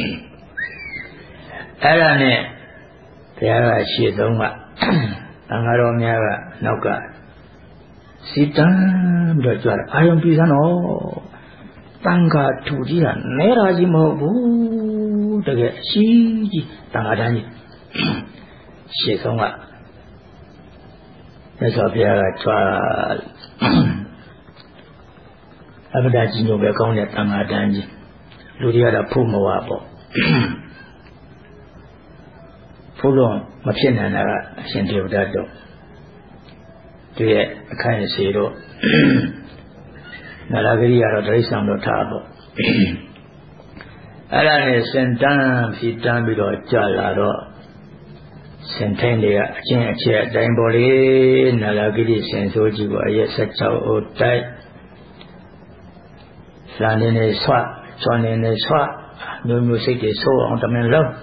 အဲ့ဒါနဲ့ဘုရားကရှေ့ဆုံးကသံဃာတော်များကနောက်ကစီတန်းပြီးတော့ကြွတယ်အာယုံပြီးစမ်းတော့တန်ခါထူကြီးကနဲတာကြီးမဟုတ်ဘူးတကယ်အရှိကြီးတန်ခါတန်းကြီးရှေ့ဆုံးကမြတ်စွာဘုရားကကြွားအပဒါကြီးညိုပဲကောင်းတဲ့တန်ခါတန်းကြီးလူတွေကတော့ဖုမဝပေါ့ဖုလို့မဖြစ်နိုင်တာကအရှင်ဒေဝဒတ်တို့သူရဲ့အခိုင်အစေတို့နာလာဂရိကတော့ဒိဋ္ဌံတို့ထားပေါ့အဲ့ဒါနဲ့စင်တန်းပြီးတန်းပြီးတော့ကြာလာတော့စင်ထိုင်းတွေကအချင်းအချက်အတိုင်းပေါ်လေနာလာဂရိစင်ဆိုကြီးကိုအရက်16အိုတိုက်လာနေနေဆွတ်ချွန်နေနေဆွတ်မျိုးမျိုးစိတ်တွေဆိုးအောင်တမင်လုံး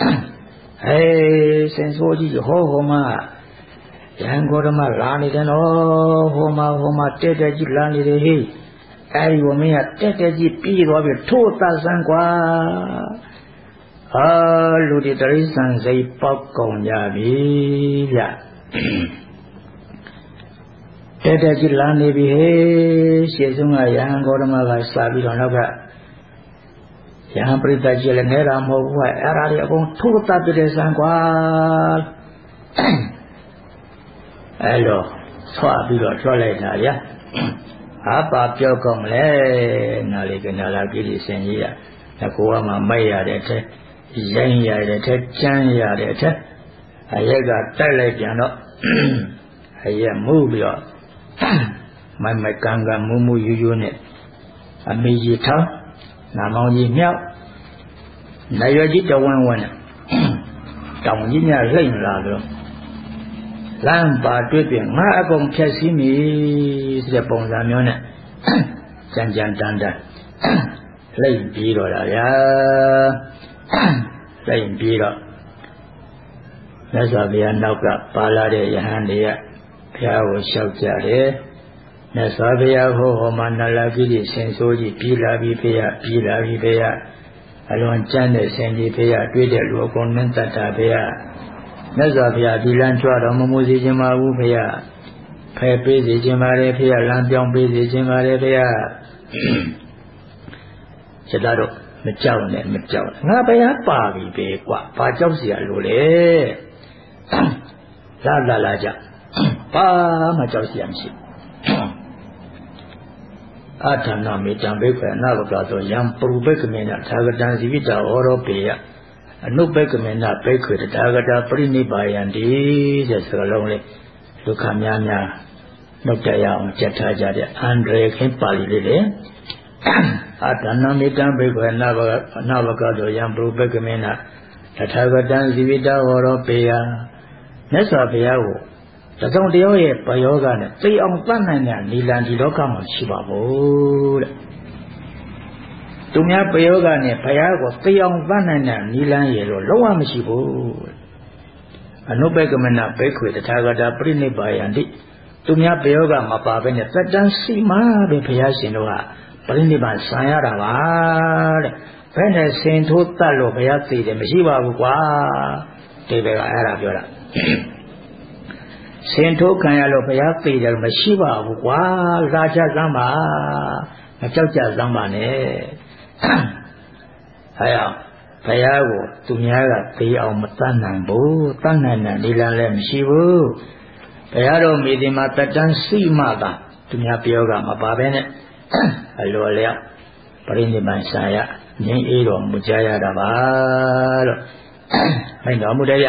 စင်ဆိုးကြီးဟောမှာရန်ကုန်ဓမ္မလာနေတယ်နော်ဟောမှာတက်ကြီးလာနေတယ်ဟေးအဲဒီဝမင်းကတက်ကြီးပြေးသွားပြီထိုးသဆန်းကွာလူတွေတရိစ္ဆာန်စိတ်ပေါက်ကုန်ကြပြီဗျတက်ကြီးလာနေပြီဟေးရှေ့ဆုံးကရဟန်းဂေါတမကစာပြီးတော့နောက်ကရဟန်းပရိသတ်ကြီးလည်းနေတာမဟုတ်ဘူးအဲ့ဒါတွေအကုန်ထိုးသပြတဲ့ဆန်းကွာအဲ့လိုဆွပြီးတော့ထွက်လိုက်တာဗျဟာပါပြောကောင်းလဲနာလီကနာလာကိရိစင်ကြီးရကိုကမှမိုက်ရတဲ့တဲ့ရိုင်းရတဲ့တဲ့ကြမ်းရတဲ့တဲ့အရက်ကတိုက်လိုက်ပြန်တော့အရက်မူးပြီးတော့မိုက်ကန်မူယူနဲ့အမေကြီးထောင်းနာမောင်ကြီးမြောက်နာရွယ်ကြီးတဝန်းနဲ့တောင်ကြီးများလှိမ့်လာတော့လမ်းပါတွေ့ပြင်ငါအကုန်ဖြတ်စည်းမိဆိုတဲ့ပုံစံမျိုးနဲ့ကြမ်းတန်လှိမ့်ပြီးတော့တာဗျာလှိမ့်ပြီးတော့မြတ်စွာဘုရားနောက်ကပါလာတဲ့ယဟန်တွေကဘုရားကိုလျှောက်ကြတယ်မြတ်စွာဘုရားဟောမှာနလာကိရိဆင်ဆိုးကြီးပြီးလာပြီဖေရပြီးလာပြီဖေရအလွန်ကြမ်းတဲ့ဆင်ကြီးဖေရတွေ့တဲ့လူအကုန်မင်းတတ်တာဖေရမြတ်စွာဘုရားဒီလမ်းကြွတော်မမူစေခြင်းပါဘူးဖေရဖယ်ပေးစေခြင်းပါတယ်ဖေရလမ်းပြောင်းပေးစေခြင်းပါတယ်ဖေရစိတ်တော့မကြောက်နဲ့မကြောက်ငါဘုရားပါပြီပဲကွာဘာကြောက်เสียလို့လဲလာကြဘာမှကြောက်เสียမရှိအာထနာမေတံဘိက္ခေအနာဘကသောယံပရုဘိက္ခမေနသာဂတံဇိဝိတဟောရောပေယအနုဘိက္ခမေနဘိက္ခေတသာဂတာပရိနိဗ္ဗာယံတိတဲ့စကားလုံးလေးဒုက္ခများနှုတ်တရားအောင်ကြက်ထားကြတဲ့အန္တရာယ်ခင်းပါဠိလေးလေအာထနာမေတံဘိက္ခေအနာဘကသောယံပရုဘိက္ခမေနသာဂတံဇိဝိတဟောရောပေယမြတ်စွာဘုရားကိုတစုံတယောရဲ့ဘယောဂနဲ့သိအောင်တတ်နိုင်တဲ့နိလန်ဒီလောကမှာရှိပါဘူးတဲ့သူများဘယောဂနဲ့ဘုရားကိုသိအောင်တတ်နိုင်တဲ့နိလန်ရဲ့လို့လုံးဝမရှိဘူးအနုပ္ပကမနဘိက္ခွေတထာဂတာပရိနိဗ္ဗာယံတိသူများဘယောဂမပါဘဲနဲ့သက်တမ်းရှိမှပဲဘုရားရှင်တို့ကပရိနိဗ္ဗာန်ဆံရတာပါတဲ့ဘယ်နဲ့ဆင်ထိုးတတ်လို့ဘုရားသိတယ်မရှိပါဘူးကွာဒီဘက်ကအဲ့ဒါပြောတာဆင်ထိုးခံရလို့ဘုရားသိတယ်မရှိပါဘူးကွာလာချစမ်းပါမကြောက်ကြစမ်းပါနဲ့အဲဘုရားကိုသူများကသိအောင်မတတ်နိုင်ဘူးတတ်နိုင်တဲ့ဒီလမ်းလည်းမရှိဘူးဘုရားတော်မိဒီမှာတတန်းရှိမှသာသူများပြောကမပါပဲနဲ့အလိုလျောက်ပရိနိဗ္ဗာန်ဆာရငြိမ်းအေးတော်မူကြရတာပါလို့မိန့်တော်မူတယ်ဗျ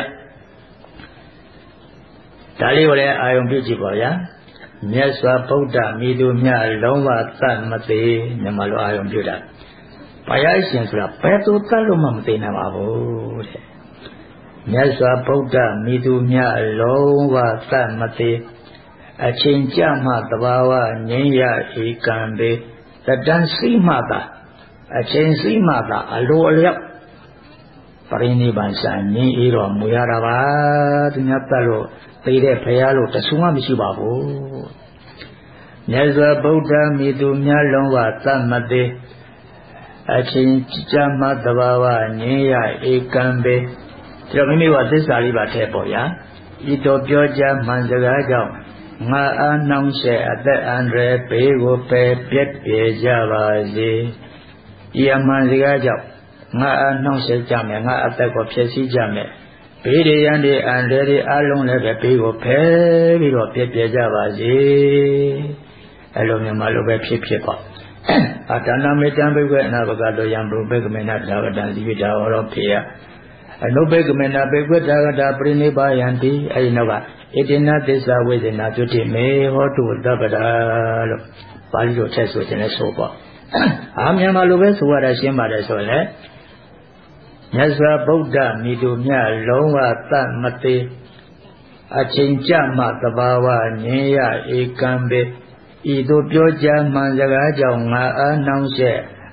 ဒါလေးကိုလည်းအာယုံပြုကြည့်ပါဗျာမြတ်စွာဘုရားမိသူမြလုံးဝသတ်မသေးမြန်မာလိုအာယုံပြုတာဘုရားရှင်ဆိုတာဘယ်သူသတ်လို့မှမသိနိုင်ပါဘူးတဲ့မြတ်စွာဘုရားမိသူမြလုံးဝသတ်မသေးအချိန်ကြမှတဘာဝငြိမ်းရဧကံပေတတန်းစီမှသာအချိန်စီမှသာအလိုအလျောက်ပရိနိဗ္ဗာန်ဆံငြိမ်းအေးတော်မူရတာပါသူများတတ်လို့သိတဲ့ဘုရားလို့တဆူမှမရှိပါဘူးမြတ်စွာဘုရားမိသူများလုံးဝသတ်မသေးအချိန်ကြမှတဘာဝငြိမ်းရဧကံပေဒီတော့မိမိကသစ္စာလေးပါထည့်ပေါ့ဗျာဤတော်ပြောကြမှန်စကားကြောင့်ငါအားနှောင့်ယှက်အသက်အန္တရာယ်ဘေးကိုပယ်ပြက်ပြေကြပါစေဤအမှန်စကားကြောင့်ငါအားနှောင့်ယှက်ကြမယ်ငါအသက်ကိုဖျက်ဆီးကြမယ်ဘေးတွေရန်တွေအန္တရာယ်တွေအလုံးလည်းပဲဘေးကိုဖယ်ပြီးတော့ပြက်ပြဲကြပါစေအဲ့လိုမျိုးမှလိုပဲဖြစ်ပေါ့အတဏမေတ္တံဘိက္ခေအနာဘဂတောယံဘုဘေကမေနသာဂတံဇိဝိတာဟောရောဖေယအနုဘေကမေနဘိက္ခေသာဂတာပရိနိဗ္ဗာယံတိအဲ့ဒီနောက်ကဣတိနသစ္စာဝိဇ္ဇနာသုတိမေဟောတုသဗ္ဗတာလို့ပါဠိလိုထည့်ဆိုခြင်းနဲ့ဆိုပေါ့မြန်မာလိုပဲဆိုရတာရှင်းပါတယ်ဆိုရင်လည်းမြတ်စွာဘုရားမိသူမြလုံးဝသတ်မသေးအချိန်ကြမှသဘာဝငြိမ်းရဧကံပေဤသို့ပြောကြားမှန်စကားကြောင့်ငါအားနှောင့်ယှက်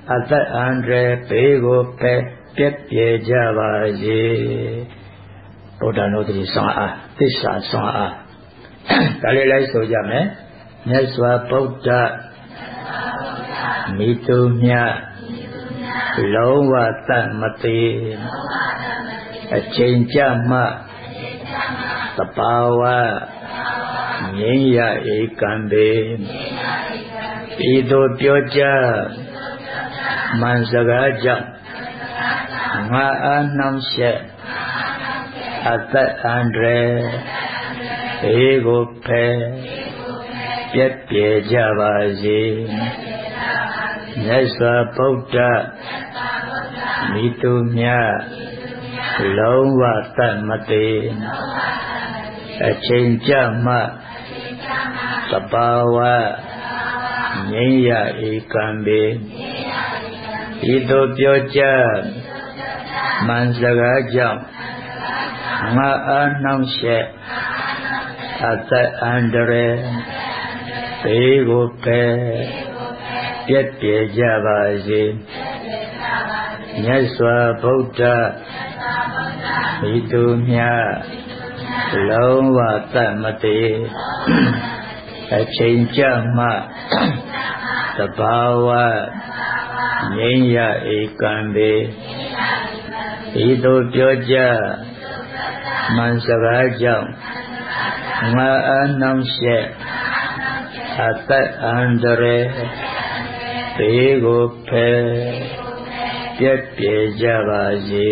အသက်အန္တရာယ်ဘေးကိုဖယ်ပြည့်ပြည့်ကြပါစေဗုဒ္ဓနုတ္တိဆောင်အားသစ္စာဆောင်အားဒါလေးလိုက်ဆိုကြမယ်မြတ်စွာဘုရားမိတုမြတ်လုံးဝတတ်မသေးအချိန်ကြမှသဘာဝငြိမ်းရဧကံပေဤသို့ပြောကြားမှန်စကားကြောင့်ငါအားနှောင့်ယှက်အသက်အန္တရာယ်ဘေးကိုဖယ်ပြည့်ပြည့်ကြပါစေမြတ်စွာဘုရားမိတုမြတ်လုံးဝတတ်မသေးအချိန်ကြမှသဘာဝငြိမ်းရဧကံပေဤသို့ပြောကြားမှန်စကားကြောင့်ငါအားနှောင့်ယှက်အသက်အန္တရာယ်ဘေးကိုဖယ်ပြည့်ပြည့်ကြပါစေမြတ်စွာဘုရားမိတုမြတ်လုံးဝတတ်မသေးအချိန်ကြမှသဘာဝငြိမ်းရဧကံပေဤသို့ပြောကြားမှန်စကားကြောင့်ငါအားနှောင့်ယှက်အသက်အန္တရာယ်ဘေးကိုဖယ်ပြည့်ပြည့်ကြပါစေ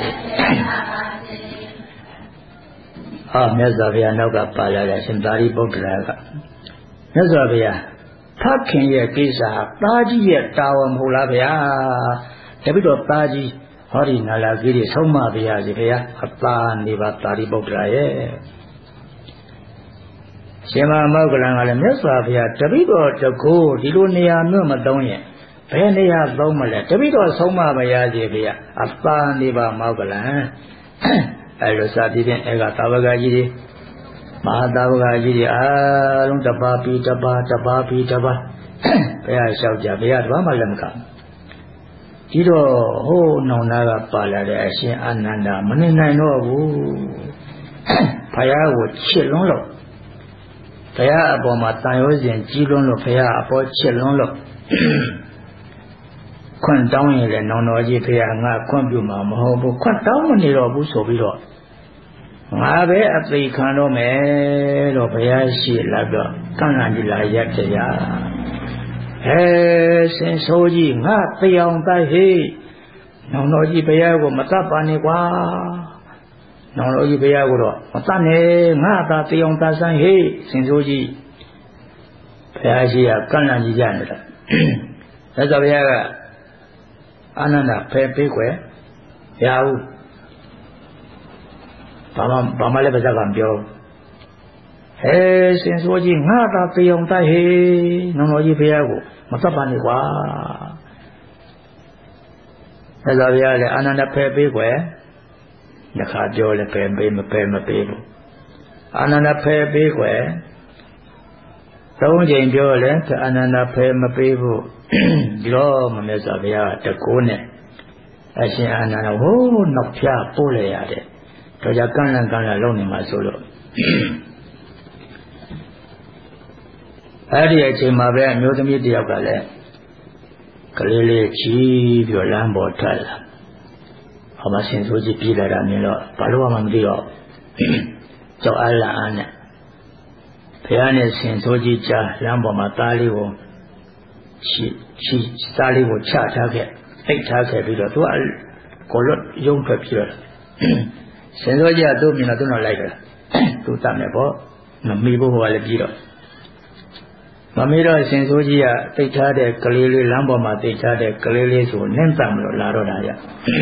မြတ်စွာဘုရားနောက်ကပါလာတဲ့ရှင်သာရိပုတ္တရာကမြတ်စွာဘုရားဖခင်ရဲ့ကိစ္စဟာသားကြီးရဲ့တာဝန်မဟုတ်လားဗျာတပိတော့သားကြီးဟောဒီနာလာကြီးတွေဆုံးမပါရစေဗျာအသာနေပါသာရိပုတ္တရာရဲ့ရှင်မမောက္ကလံကလည်းမြတ်စွာဘုရားတပိတော့တကူဒီလိုနေရာမျိုးမသုံးရင်ဘယ်နေရာသုံးမလဲတပိတော့ဆုံးမပါရစေဗျာအသာနေပါမောက္ကလံအဲလိုစသည်ဖြင့်အဲကသာဝကကြီးတွေမဟာသာဝကကြီးတွေအားလုံးတပါးပြီးတပါးတပါးပြီးတပါးဘုရားလျှောက်ကြဘုရားတပါးမှလည်းမကဒီတော့ဟိုးနောင်နာကပါလာတဲ့အရှင်အာနန္ဒာမနေနိုင်တော့ဘူးဘုရားကိုချစ်လွန်းလို့ဘုရားအပေါ်မှာတန်ရုံးစဉ်ကြီးလွန်းလို့ဘုရားအပေါ်ချစ်လွန်းလို့ခွန့်တောင်းရင်လည်းနောင်တော်ကြီးဘုရားငါခွန့်ပြုမှာမဟုတ်ဘူးခွန့်တောင်းမနေတော့ဘူးဆိုပြီးတော့ငါပဲအသိခံတော့မယ်တော့ဘုရားရှိလာတော့ကန့်လန့်ကြီးလာရက်တရားစင်ဆိုးကြီးငါပြောင်တိုက်ဟိနောင်တော်ကြီးဘုရားကိုမတတ်ပါနဲ့ကွာနောင်တော်ကြီးဘုရားကိုတော့မတတ်နဲ့ငါသာပြောင်တတ်ဆိုင်ဟိစင်ဆိုးကြီးဘုရားရှိကကန့်လန့်ကြီးကြနေတာသက်သာဘုရားကအာနန္ဒဖယ်ပေးွယ်ရဘူးဘာမှလည်းပါးစပ်ကမပြောစင်ဆိုးကြီးငါသာပြောင်တိုက်ဟိနောင်တော်ကြီးဘုရားကိုမတတ်ပါနဲ့ကွာသက်သာဘုရားလည်းအာနန္ဒဖယ်ပေးွယ်ညခါပြောလည်းဖယ်ပေးမပေးဘူးအာနန္ဒဖယ်ပေးွယ်သုံးချိန်ပြောလည်းအာနန္ဒဖယ်မပေးဘူးဒီတော့မမြတ်စွာဘုရားတကိုးနဲ့အရှင်အာနန္ဒဟိုးနောက်ဖြာပို့လိုက်ရတယ်တော့ကြကန့်လန့်လုံးနေမှာဆိုလို့အဲ့ဒီအချိန်မှာပဲအမျိုးသမီးတယောက်ကလည်းကလေးလေးချီးပြီးတော့လမ်းပေါ်ထွက်လာဟောမဆင်ဆိုးကြီးပြေးလာတာမြင်တော့ဘာလို့မှမသိတော့ကြောက်အားလန့်အားနဲ့ဘုရားနဲ့ဆင်ဆိုးကြီးကြားလမ်းပေါ်မှာသားလေးကိုသားလေးကိုချထားခဲ့အိတ်ထားခဲ့ပြီးတော့သူကကိုလွတ်ရုံထွက်ပြီးတော့ဆင်ဆိုးကြီးကသူ့မြင်တော့သူ့နောက်လိုက်တယ်သူတတ်မယ်ပေါ့မမီဖို့ဟိုကလည်းပြီးတော့မမီတော့ဆင်ဆိုးကြီးကတိတ်ထားတဲ့ကလေးလေးလမ်းပေါ်မှာတိတ်ထားတဲ့ကလေးလေးဆိုနင်းတတ်မလို့လာတော့တာကြ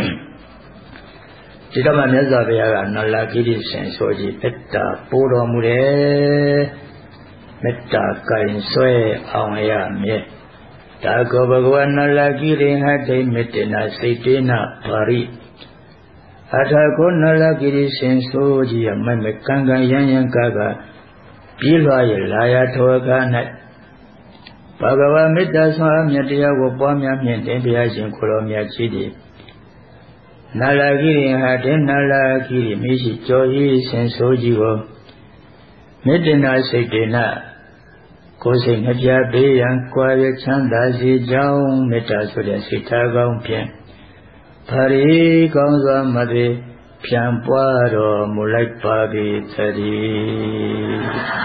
ဒီတော့မှမြတ်စွာဘုရားကနလကိရိဆင်ဆိုးကြီးမေတ္တာပို့တော်မူတယ်မေတ္တာကင်ဆွဲအောင်ရမြဲဒါကောဘဂဝနလကိရိဟတိမေတ္တနာစိတ်တေနပါရိအထာကိုနလကိရိဆင်ဆိုးကြီးမမကံကံယံယံကာကပြေးလွှားရလာရထောအခါ၌ဘ Bhagava Metta Swami Tiyago Pwamya Myen Bhyasin Kuro Mya Chidi Nalagiri Hatin Nalagiri Mishi Joyi Sensoji Go Medina Sekdena Kosei Nepya Beyan Kwaya Chanda Si Jaung Metta Surya Sita Gaung Pyen Pari Gaungza Madhi Pyan Pwaro Mulai Pabi Tari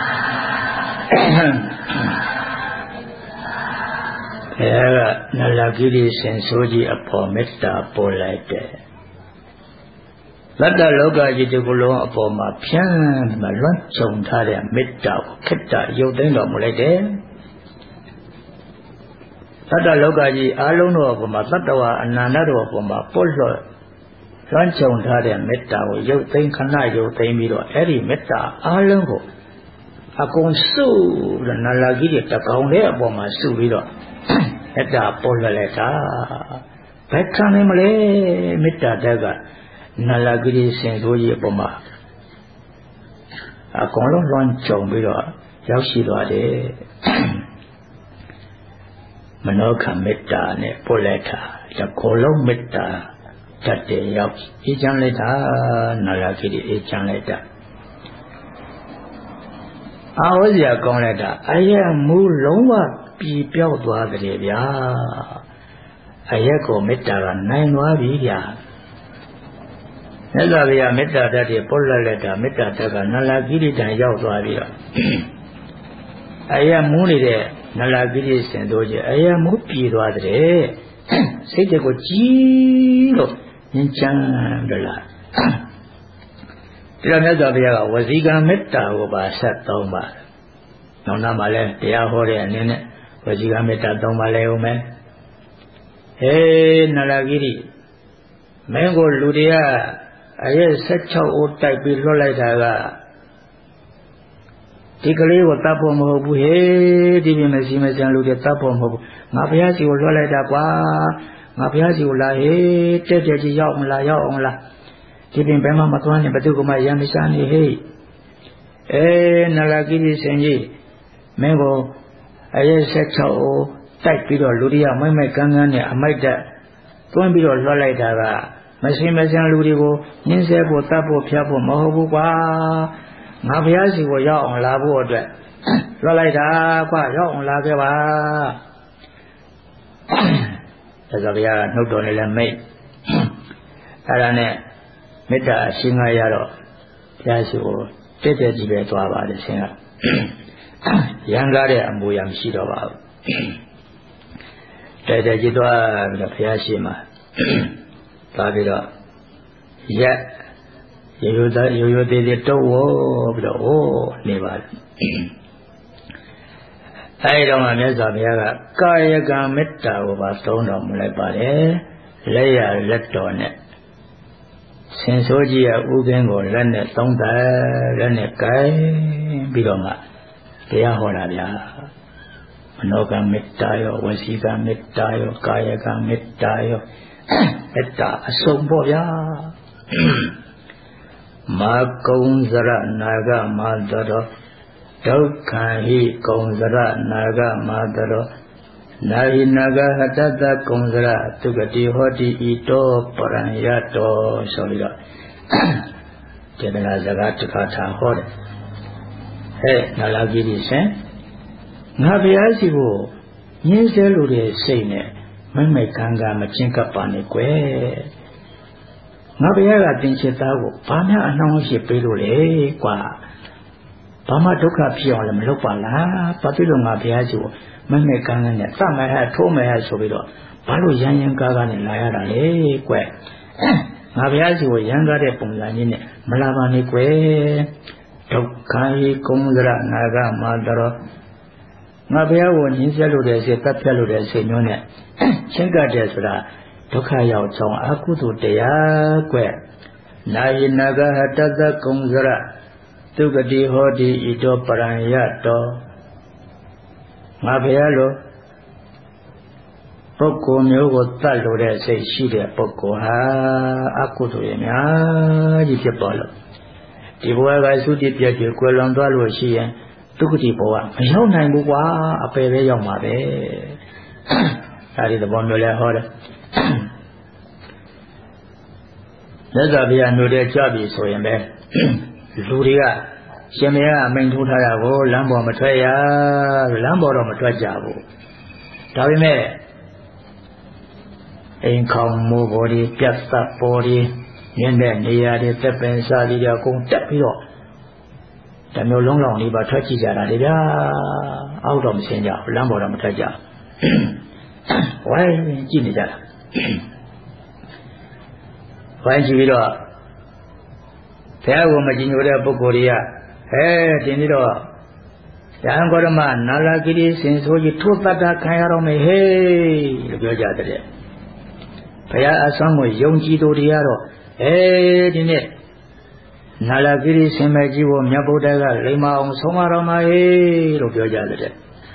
Ega Nalagiri Sensoji Apo Metta Polaite Lata Loka Jitikulong Apo Ma Pyan Malwan Chong Tare Metta Ketta Yodendo Mulaite Lata Loka Ji Alono Apo Ma Tatawa Anandaro Apo Ma Polo Lwan Chong Tare Metta Yodain Kana Yodain Miro Eri Metta Alongo Akong Su Nalagiri Takaung Le Apo Ma Su Miro Metta Polaleta Petrane Male Metta Daga Nalagiri Sensoji Poma Akong Lwan Chong Miro Yaushi Dwade Manoka Metta Ne Poleta Takolong Metta Tate Yaushi Ichan Leta Nalagiri Ichan Leta Awazia Kong Leta Aya Mu Longwa Pi Piao Dwade Bia Ayako Metta Nainwa Bia Nella Metta Dati Polaleta Metta Taka Nalagiri Dan Yao Dwabia Aya Muni de Nalagiri Sendoji Aya Mupi Dwadre Sete Ko Jiro Ninchan Dela Tira Metta Bia Waziga Metta Oba Sat Tomba Nona Male Tia Hore Nene Waziga Metta Tomba Leume Hey Nalagiri Mengo Ludia Aye Sacha O Type Lolaitaga Tikali or Tapo Mobu, hey, Divimazimas and look at Tapo Mobu. Mapiasi will Lolaita, Mapiasi will lie, hey, Tete Yaumla Yaumla. Keeping Bema Matwani, Batuko my Yamisani, hey. Eh, Nalagiri Senji. Mengo Aye Sacha O Type Ludia, Mama Kangani, I might that. Don't be Lolaitaga. Masimasan Ludigo, Ninsebo Tapo Piapo Mohobuba, Mapiasi will yaw on Labo, Lolaita, yaw on Lagava. As a Via, no Donilla mate. Arane, Meta Singa Yaro, Piasu, Tete Jibe to Ava the singer. Yangare and Buyam Shidova. Tete Jidwa, the Piasima. Tabira Yet you did it of the oh never. I don't know Kaya Gametta over stone of Mulapare, Leia left on it. Since Ojia Ugengo Lenet Tonda Lenet Kai Bidoma, they are Holavia. Manoga Metayo, Wasiga Metayo, Kaya Gametayo. Etta Asomboya Ma Kaunzara Naga Madaro Daukahi Kaunzara Naga Madaro Nahi Naga Hatata Kaunzara Tugati Hoti Ito Paranyato Solida Jebena Zagatakata Hode Hey Nalagiri Sen Nabiasibo Nizelure Sene Mame Kanga Machinka Paneque Nabiaga Tinchetago, Pana announced Pelule, Qua Pama Doka Pion, Lopala, Papilonga Piaggio, Mame Kanga, Sama had told me as Sobido, Palo Yan Gagan, Layara, Que Nabiaggio, Yanga Punzanin, Malavanique, Tokai, Kundra, Naga, Madaro. Nabia won Hinsalude, Papalude, Senone, Chinga Desra, Toka Yao Chong, Akutu Dea, Que Nai Naga Hatata Kungzara, Tugadi Hodi Ito Paranyato Nabialo Poco Miogo Talure, say she there, Poco Ha Akutu Yamia, Yipolo. The boy I should dip your Quelandalo, she ဒုက္ခတိဘောကမရောက်နိုင်ဘူးကွာအပယ်ပဲရောက်မှာပဲဒါဒီသဘောမျိုးလဲဟောတယ်လက်သာဗျာမျိုးတဲ့ကြပြီဆိုရင်ပဲလူတွေကရှင်မရအမိန်ထိုးထားတာကိုလမ်းပေါ်မထွက်ရလမ်းပေါ်တော့မထွက်ကြဘူးဒါပေမဲ့အိမ်ခေါင်မိုးပေါ်ဒီပြတ်သက်ပေါ်ဒီမြင့်တဲ့နေရာတွေသက်ပင်စားပြီးတော့အကုန်တက်ပြီးတော့တမျိုးလုံးလောင်လေးပါထွက်ကြည့်ကြတာလေဗျာအောက်တော့မဆင်းကြဘူးလမ်းပေါ်တော့မထွက်ကြဝိုင်းကြည့်နေကြတာဝိုင်းကြည့်ပြီးတော့ဘုရားကိုမကြည်ညိုတဲ့ပုဂ္ဂိုလ်တွေကဒီနေ့တော့ရဟန်းဂေါတမနာလာကိရိစင်ဆိုကြီးထိုးတတ်တာခံရတော့မယ်ဟေးလို့ပြောကြတဲ့ဘုရားအဆောင်ကိုယုံကြည်သူတွေကတော့ဒီနေ့နာလာကိရိစင်မကြီးကိုမြတ်ဗုဒ္ဓကလိမ္မာအောင်ဆုံးမတော်မှာဟေးလို့ပြောကြတဲ့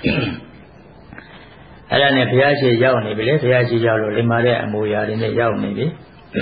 အဲ့ဒါနဲ့ဘုရားရှိရောက်နေပြီလေဘုရားရှိရောက်လို့လိမ္မာတဲ့အမူအရာတွေနဲ့ရောက်နေပြီ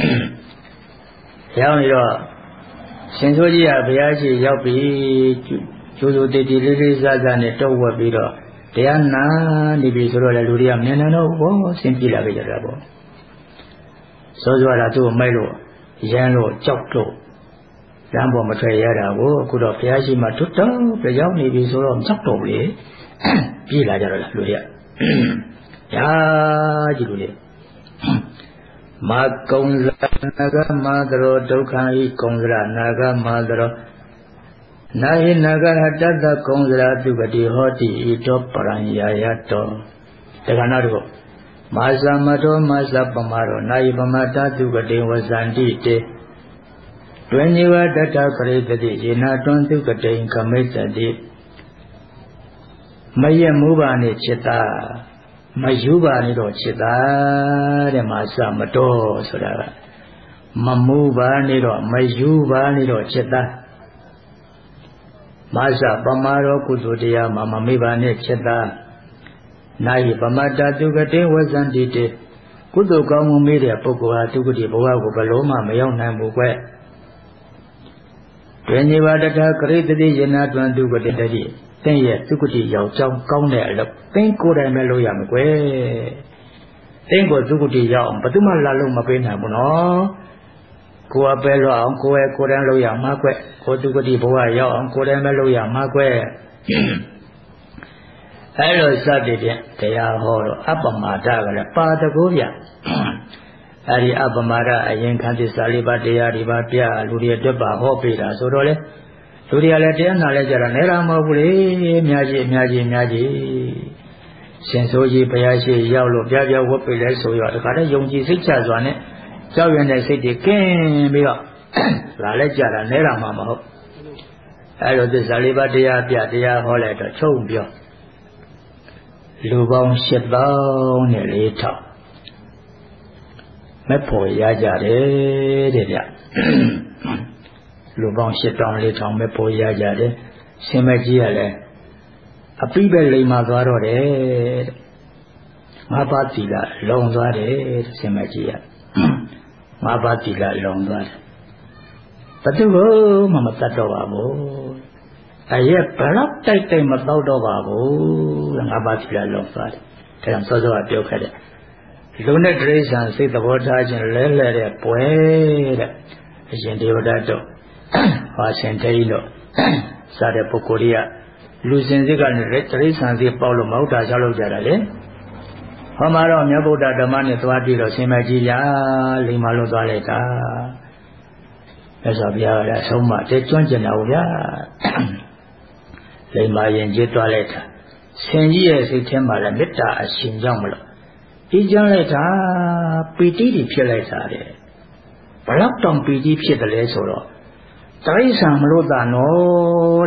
ရောက်နေတော့ရှင်ဆိုကြီးကဘုရားရှိရောက်ပြီကျိုးကျိုးတိတ်တိလေးလေးစားစားနဲ့တော့ဝက်ပြီးတော့တရားနာနေပြီဆိုတော့လေလူတွေကမြင်နေတော့ဘောဆင်းပြေးလာကြတာပေါ့စောစောကသူ့ကိုမိုက်လို့ရမ်းလို့ကြောက်လို့လမ်းပေါ်မထွက်ရတာကိုအခုတော့ဘုရားရှိမှထွတ်တော့ပြရောက်နေပြီဆိုတော့ကြောက်တော့လေပြေးလာကြတော့လားလူတွေကရာကြည့်လို့လေမကုံဇာနာဂမသရောဒုက္ခဤကုံဇရာနာဂမသရောနာဟိနာဂဟတတကုံဇရာသူကတိဟောတိဤတောပရံယာယတောတက္ကနာတို့မာသမတောမာသပမရောနာယိပမတသူကတိဝဇန္တိတေတွင်နိဝတတပရိသတိယေနာတွန်သူကတိကမိတ်တတိမယက်မူပါနေจิตတာမယူပါနေတော့จิตတာတဲ့မာသမတောဆိုတာကမမူပါနေတော့မယူပါနေတော့จิตတာမာသပမရောကုသိုလ်တရားမှာမမေ့ပါနဲ့จิตတာနာယိပမတတုကတိဝဇန္တိတေကုသိုလ်ကောင်းမှုမေးတဲ့ပုဂ္ဂိုလ်ဟာဒုက္ခတိဘဝကိုဘယ်လို့မှမရောက်နိုင်ဘူးကွတွင်နေပါတထခရိတတိယနာတွန်သူကတိတတိသင်ရဲ့ဒုက္ခတိရောက်ကြောင်းကောင်းတဲ့အလုပ်သင်ကိုယ်တိုင်ပဲလုပ်ရမယ်ကွသင်ကိုဒုက္ခတိရောက်အောင်ဘယ်သူမှလာလို့မပေးနိုင်ဘူးနော်ကိုယ်အပဲလို့အောင်ကိုယ်ရဲ့ကိုယ်တိုင်လုပ်ရမှာကွကိုယ်ဒုက္ခတိဘဝရောက်အောင်ကိုယ်တိုင်ပဲလုပ်ရမှာကွအဲ့လိုစသည်ဖြင့်တရားဟောတော့အပ္ပမာဒကလည်းပါတကောဗျအဲ့ဒီအပ္ပမာဒအရင်ခန္ဓာစာလေးပါးတရားဒီပါပြလူတွေအတွက်ပါဟောပေးတာဆိုတော့လေလူတွေကလည်းတရားနာလဲကြတာနဲတာမဟုတ်ဘူးလေအများကြီးရှင်ဆိုကြီးဘုရားရှိရောက်လို့ပြပြဝတ်ပေးလဲဆိုရောတခါတည်းယုံကြည်စိတ်ချစွာနဲ့ကြောက်ရွံ့တဲ့စိတ်တွေကင်းပြီးတော့လာလဲကြတာနဲတာမှမဟုတ်အဲ့လိုသစ္စာလေးပါးတရားပြတရားဟောလိုက်တော့ချုံပြောလူပေါင်း8000နဲ့4000မဖို့ရကြတယ်တဲ့ဗျလူပေါင်း8000 4000မဖို့ရကြတယ်ရှင်မကြီးကလည်းအပိပဲလိမ္မာသွားတော့တယ်တဲ့ငါးပါးသီလလုံသွားတယ်တဲ့ရှင်မကြီးကငါးပါးသီလလုံသွားတယ်ဘယ်သူမှမတတ်တော့ပါဘူးအရက်ဘလောက်တိုက်မတော့တော့ပါဘူးငါးပါးသီလလုံသွားတယ်ဒါကြောင့်စောစောကပြောခဲ့တယ်လူနဲ့တိရစ္ဆာန်စိတ်သဘောထားခြင်းလဲလှဲတဲ့ပွဲတဲ့အရှင်ဒေဝဒတ်တို့ဟာရှင်တေးတို့စတဲ့ပုဂ္ဂိုလ်တွေကလူစင်စိတ်ကနေတိရစ္ဆာန်စိတ်ပေါက်လို့မဟုတ်တာချလို့ကြတာလေဟောမှာတော့မြတ်ဗုဒ္ဓဓမ္မနဲ့သွားပြီးတော့ရှင်မကြီးရာလိမ္မာလို့သွားလိုက်တာမြတ်စွာဘုရားကလည်းအဆုံးမတဲကျွမ်းကျင်တာဗျာလိမ္မာရင်ကြီးသွားလိုက်တာဆင်ကြီးရဲ့စိတ်ထဲမှာလည်းမေတ္တာအရှင်ကြောင့်မလို့ဒီကြလိုက်တာပီတိတွေဖြစ်လိုက်တာတဲ့ဘလောက်တောင်ပီတိဖြစ်တယ်လဲဆိုတော့တိရစ္ဆာန်မလို့သာနော်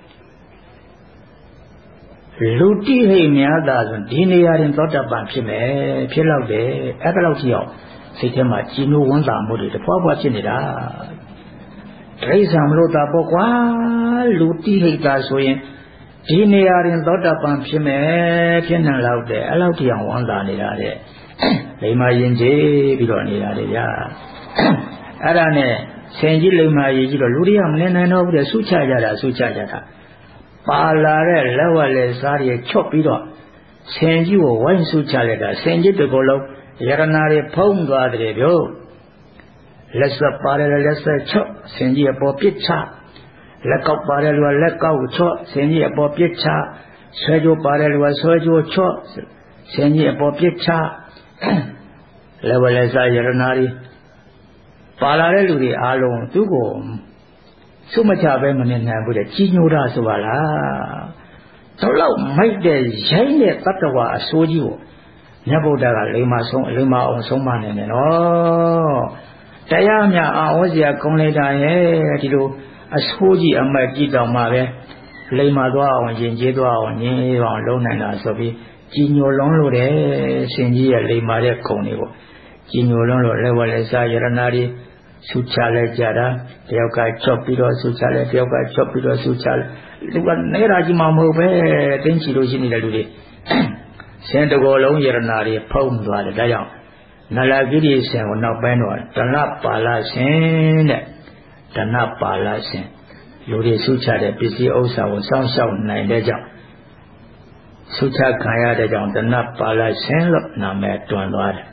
တဲ့လူတိဟိတ်များသာဆိုဒီနေရာရင်သောတပန်ဖြစ်မယ်ဖြစ်လောက်တယ်အဲ့ဒါလောက်ကြည့်အောင်စိတ်ထဲမှာကြည်နူးဝမ်းသာမှုတွေတဖွာဖွာဖြစ်နေတာတိရစ္ဆာန်မလို့သာပေါ့ကွာလူတိဟိတ်သာဆိုရင်ဒီနေရာရင်သောတပန်ဖြစ်မယ်ဖြစ်နေလောက်တယ်အဲ့လောက်တရားဝမ်းသာနေတာတဲ့လိမ္မာရင်ကြီးပြီးတော့နေတာလေဗျာအဲ့ဒါနဲ့ဆင်ကြီးလိမ္မာရင်ကြီးတော့လူတွေကမနေနိုင်တော့ဘူးတဲ့ဆုချကြတာပါလာတဲ့လက်ဝက်လက်စားတွေချွတ်ပြီးတော့ဆင်ကြီးကိုဝိုင်းစုချလိုက်တာဆင်ကြီးတစ်ခုလုံးယရနာတွေဖုံးသွားတယ်ဗျို့လက်ဆက်ပါတယ်လက်ဆက်ချွတ်ဆင်ကြီးအပေါ်ပစ်ချလက်ကောက်ပါတယ်လူကလက်ကောက်ချွတ်ဆင်ကြီးအပေါ်ပစ်ချဆွဲကြိုးပါတယ်လူကဆွဲကြိုးချွတ်ဆင်ကြီးအပေါ်ပစ်ချလက်ဝက်လက်စားယရနာတွေပါလာတဲ့လူတွေအားလုံးသူ့ကိုစုမချပဲမနေနိုင်ဘူးတဲ့ကြီးညိုတာဆိုပါလားတော့မိုက်တဲ့ရိုင်းတဲ့တတ္တဝါအစိုးကြီးကိုမြတ်ဗုဒ္ဓကလိမ္မာဆုံးအောင်ဆုံးမနေတယ်နော်တရားများအောင်ဝစရာကောင်းလိုက်တာရဲ့ဒီလိုအစိုးကြီးအမတ်ကြီးတောင်မှပဲလိမ္မာသွားအောင်ယဉ်ကျေးသွားအောင်ညင်းအောင်လုံးနိုင်တာဆိုပြီးကြီးညိုလွန်းလို့တယ်ရှင်ကြီးရဲ့လိမ္မာတဲ့ခုံတွေပေါ့ကြီးညိုလွန်းလို့လက်ဝက်လက်စားယရနာတွေဆုချလိုက်ကြတာတယောက်ကချော့ပြီးတော့ဆုချလိုက်တယောက်ကချော့ပြီးတော့ဆုချလိုက်လူကနေရာကြီးမှမဟုတ်ပဲတင်းချီလို့ရှိနေတဲ့လူတွေဆင်တကောလုံးယရနာတွေဖုံးသွားတယ်ဒါကြောင့်နလကိရိဆင်ကိုနောက်ပိုင်းတော့တဏပါဠဆင်တဲ့တဏပါဠဆင်လူတွေဆုချတဲ့ပစ္စည်းဥစ္စာကိုစောင့်ရှောက်နိုင်တဲ့ကြောင့်ဆုချခံရတဲ့ကြောင့်တဏပါဠဆင်လို့နာမည်တွင်သွားတယ်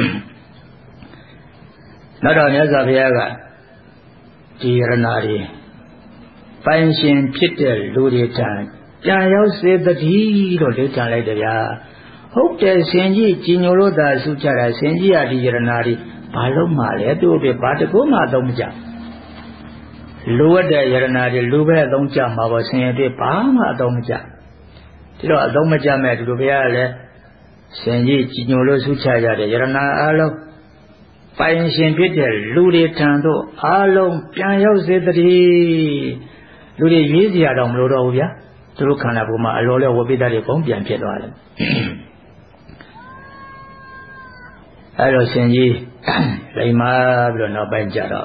နောက်တော့မြတ်စွာဘုရားကဒီရဏတွေပိုင်ရှင်ဖြစ်တဲ့လူတွေထံကြံရောက်စေတည်းလို့လေ့ကျင့်လိုက်တယ်ဗျာဟုတ်တယ်ဆင်ကြီးကြီးညိုလို့သာဆုချတာဆင်ကြီးကဒီရဏတွေဘာလို့မှလဲသူ့အတွက်ဘာတကုမှသုံးမကြလူဝတ်တဲ့ယရဏတွေလူပဲအသုံးကြမှာပေါ့ဆင်ရဲ့အတွက်ဘာမှအသုံးမကြဒီတော့အသုံးမကြမဲ့ဒီလိုဘုရားကလည်းဆင်ကြီးကြီးညိုလို့ဆုချကြတဲ့ယရဏအားလုံးပိုင်ရှင်ဖြစ်တဲ့လူတွေထံသို့အားလုံးပြန်ရောက်စေတည်းလူတွေရေးစရာတော့မလိုတော့ဘူးဗျာသူတို့ခန္ဓာကိုယ်မှာအလောလဲဝပိတ္တတွေကုန်ပြန်ဖြစ်သွားတယ်အဲ့တော့ရှင်ကြီးလိမ္မာပြီးတော့နောက်ပိုင်းကြတော့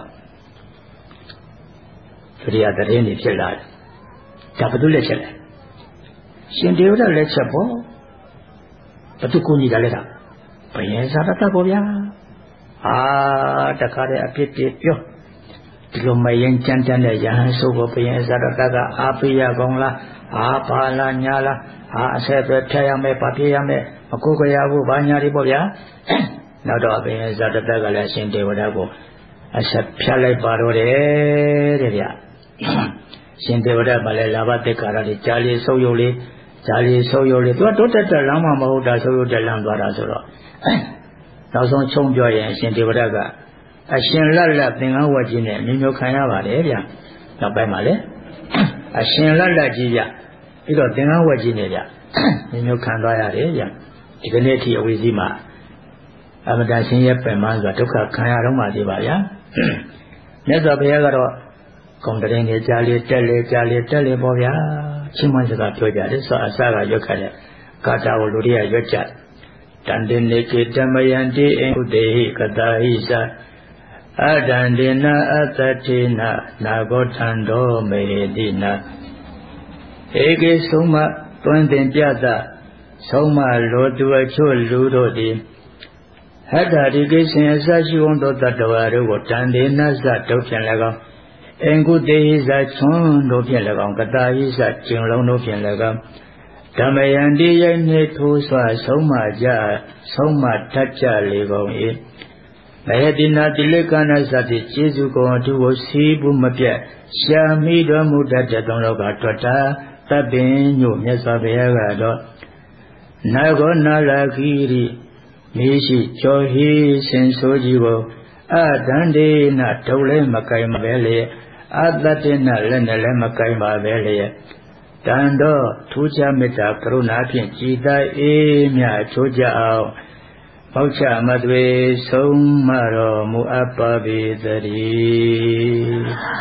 သူတွေကတရင်တွေဖြစ်လာတယ်ဒါဘယ်သူလက်ချက်လဲရှင်တေဝဒလက်ချက်ပေါ့ဘယ်သူကိုကြီးတာလဲတာဘယင်ဇာတတကိုဗျာတခါတည်းအဖြစ်ပြပြောဒီလိုမရင်ကြမ်းတမ်းတဲ့ယဟန်ဆိုကိုဘယင်ဇာတတကအားပေးရကောင်းလားပါလားညာလားအဆက်ပဲထည့်ရမယ်ပါပြရမယ်မကိုးကြရဘူးဘာညာတွေပေါ့ဗျာနောက်တော့ဘယင်ဇာတတကလည်းရှင်တေဝဒကိုအဆက်ဖြတ်လိုက်ပါတော့တယ်တဲ့ဗျရှင်တေဝဒကလည်းလာဘတိက္ခာရတွေကြာလီဆုပ်ယုတ်လေးသူကတိုးတက်တဲ့လမ်းမှမဟုတ်တာဆုပ်ယုတ်တဲ့လမ်းသွားတာဆိုတော့နောက်ဆုံးချုံပြောရင်ရှင်တေဝဒကအရှင်လတ်သင်္ကန်းဝတ်ကြီးနဲ့မျိုးခံရပါတယ်ဗျနောက်ပိုင်းမှာလေအရှင်လတ်ကြီးဗျပြီးတော့သင်္ကန်းဝတ်ကြီးနဲ့ဗျမျိုးခံသွားရတယ်ဗျဒီကနေ့ထိအဝိဇ္ဇိမှာအမတန်ဆင်းရဲပင်ပန်းစွာဒုက္ခခံရတော့မှသေးပါဗျာမြတ်စွာဘုရားကတော့ကုံတရင်တွေကြားလေတက်လေပေါ့ဗျာချင်းမစကားပြောကြတယ်ဆိုအစကရွတ်ခတ်တဲ့ကာတာကိုလူတွေကရွတ်ကြတန္တေနေကေတမယံတိအိဥဒေဟိကတာဟိသအတန္တေနအတ္တထေနနာဂောထံတော်မေတိနာဧကေဆုံးမတွင်တင်ပြသဆုံးမလိုသူအချို့လူတို့သည်ဟတ္တာဒီကိစ္စအစရှိကုန်သောတတ္တဝါတို့ကိုတန္တေနသတုတ်ဖြင့်၎င်းအင်္ဂုတေဟိသချွန်းတို့ဖြင့်၎င်းကတာဟိသကျင်လုံးတို့ဖြင့်၎င်းဓမ္မယန္တိယနှင့်ထိုးစွာဆုံးမထတ်ကြလေကုန်၏မယတိနာတိလေကနာသတိကျေစုကုန်အထုကိုစီးပူးမပြတ်ရှာမိတော်မူတတ်တဲ့သုံးလောကထွက်တာတပင်ညို့မြတ်စွာဘုရားကတော့နာဂောနာလာခိရိမေရှိကျော်ဟိစင်ဆိုကြီးကိုအတန္တေနထုံလည်းမကင်ပါပဲလေအတတ္တေနလည်းနဲ့လည်းမကင်ပါပဲလေတန်တော့ထူးခြားမေတ္တာကရုဏာဖြင့်ကြည်သာအေးမြချိုးကြအောင်ပေါချမသွေဆုံးမတော်မူအပ်ပါပေသတည်း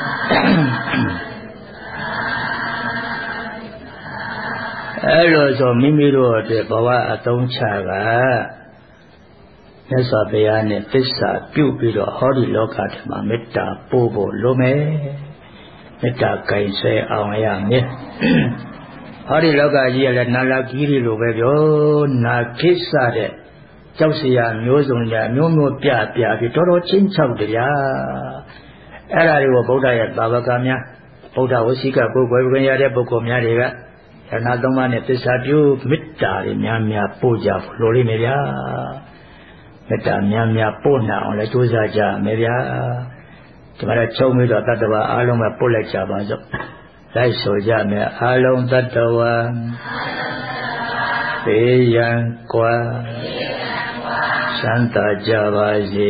အဲ့လိုဆိုမိမိတို့အတွက်ဘဝအသုံးချကမြတ်စွာဘုရားနဲ့သစ္စာပြုပြီးတော့ဟောဒီလောကထဲမှာမေတ္တာပို့ဖို့လိုမယ်မေတ္တာကင်ဆယ်အောင်ရမယ်ဟောဒီလောကကြီးကလည်းနာလာကြီးတွေလိုပဲပြောနာခိစ္စတဲ့ကြောက်စရာမျိုးစုံကြမျိုးပြပြီးတော်တော်ချင်းချောက်တရားအဲ့ဒါတွေကိုဗုဒ္ဓရဲ့သာဝကများဗုဒ္ဓဝစီကကိုယ်ွယ်ရတဲ့ပုဂ္ဂိုလ်များတွေကယနာသုံးပါးနဲ့သစ္စာပြုမေတ္တာတွေများများပို့ကြလို့လိမ့်မယ်ဗျာမေတ္တာများများပို့နိုင်အောင်လည်းကြိုးစားကြမယ်ဗျာဒီမှာချုပ်ပြီးတော့တတ္တဝါအားလုံးပဲပို့လိုက်ကြပါစို့လိုက်ဆိုကြမယ်အားလုံးတတ္တဝါသေရန်ကွာချမ်းသာကြပါစေ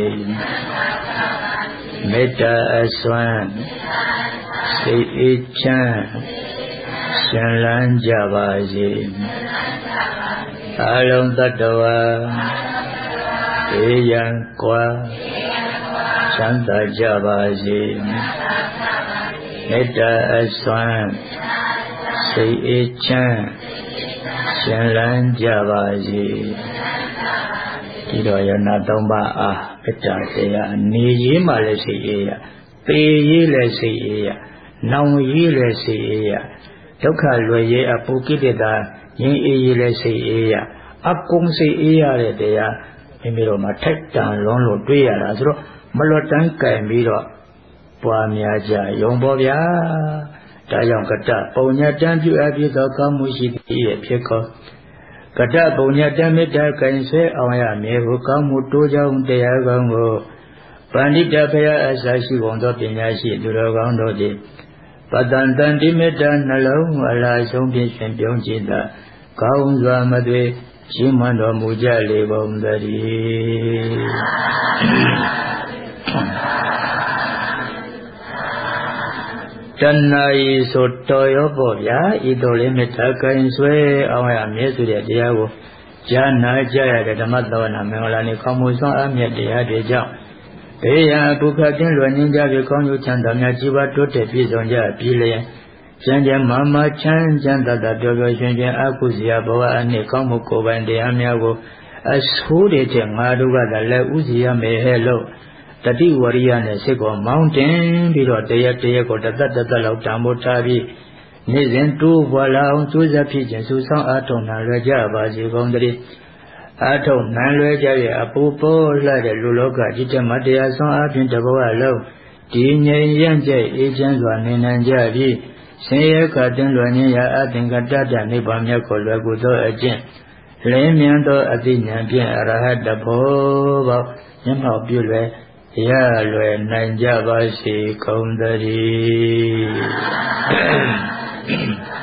မေတ္တာအစွမ်းစိတ်အေးချမ်းရှင်လန်းကြပါစေအားလုံးတတ္တဝါသေရန်ကွာချမ်းသာကြပါစေမေတ္တာအစွမ်းစိတ်အေးချမ်းရှင်လန်းကြပါစေဒီတော့ယနာသုံးပါးအားမေတ္တာတရားနေရေးမှလည်းစိတ်အေးရပေရေးလည်းစိတ်အေးရနောင်ရေးလည်းစိတ်အေးရဒုက္ခလွယ်ရေးအပုကိတ္တာငြိမ်းအေးရေးလည်းစိတ်အေးရအကုန်စိတ်အေးရတဲ့တရားမိမိတို့မှာထိုက်တန်လွန်းလို့တွေးရတာဆိုတော့မလွတ်တမ်းကြိုင်ပြီးတော့ပွားများကြယုံပေါ်ဗျာဒါကြောင့်ကတပုံညတံပြုအပ်ပြီးသောကောင်းမှုရှိသည်ရဲ့ဖြစ်ခေါ်ကတပုံညတံမေတ္တာကင်ဆွဲအောင်ရမည်ဟုကောင်းမှုတိုးကြောင်းတရားကောင်းကိုပန္တိတဖရာအစာရှိကုန်သောပညာရှိသူတော်ကောင်းတို့သည်ပတ္တန်တန်တိမေတ္တာနှလုံးအလားဆုံးဖြင့်ရှင်ပြုံးကြည်သာကောင်းစွာမသွေရှင်းမှန်တော်မူကြလေကုန်သတည်းတဏှာဤဆိုတော်ရောပေါ့ဗျာဤတော်လေးမေတ္တာကင်ဆွဲအောင်ရမြဲဆိုတဲ့တရားကိုကြားနာကြရတဲ့ဓမ္မသောနာမင်္ဂလာနေကောင်းမှုဆောင်အမြတ်တရားတွေကြောင့်ဘေးရန်ပုခတ်တင်းလွယ်ငင်းကြပြီးကောင်းကျိုးချမ်းသာများကြီးပွားတိုးတက်ပြည့်စုံကြပြီးလျင်ကျမ်းကျမ်းမာမာချမ်းချမ်းသာသာပျော်ပျော်ရွှင်ရွှင်အကုစရာဘဝအနှစ်ကောင်းမှုကိုယ်ပိုင်တရားများကိုအဆိုးတဲ့ငါတို့ကလည်းဥစီရမယ်ဟဲ့လို့တတိဝရိယနဲ့စိတ်ကိုမောင်းတင်ပြီးတော့တရားကိုတသက်လောက်တံမိုးထားပြီးနေ့စဉ်တိုးပွားလာအောင်ကြိုးစားဖြစ်ခြင်းစုဆောင်အားထုတ်နိုင်လွယ်ကြပါစေကုန်သတည်းအားထုတ်နိုင်လွယ်ကြရဲ့အပူပေါ်လှတဲ့လူလောကကြီးတမတရားဆောင်အားဖြင့်တဘဝလုံးဒီငြိမ်ရန့်ကျက်အေးချမ်းစွာနေနိုင်ကြပြီးဆင်းရဲခတ်တင်လွယ်ခြင်းရာအသင်္ကတ္တနိဗ္ဗာန်မြတ်ကိုလွယ်ကူသောအကျင့်လင်းမြန်သောအသိဉာဏ်ဖြင့်အရဟတဘောပေါမျက်မှောက်ပြုလွယ်ရလွယ်နိုင်ကြပါစေကုန်သတည်း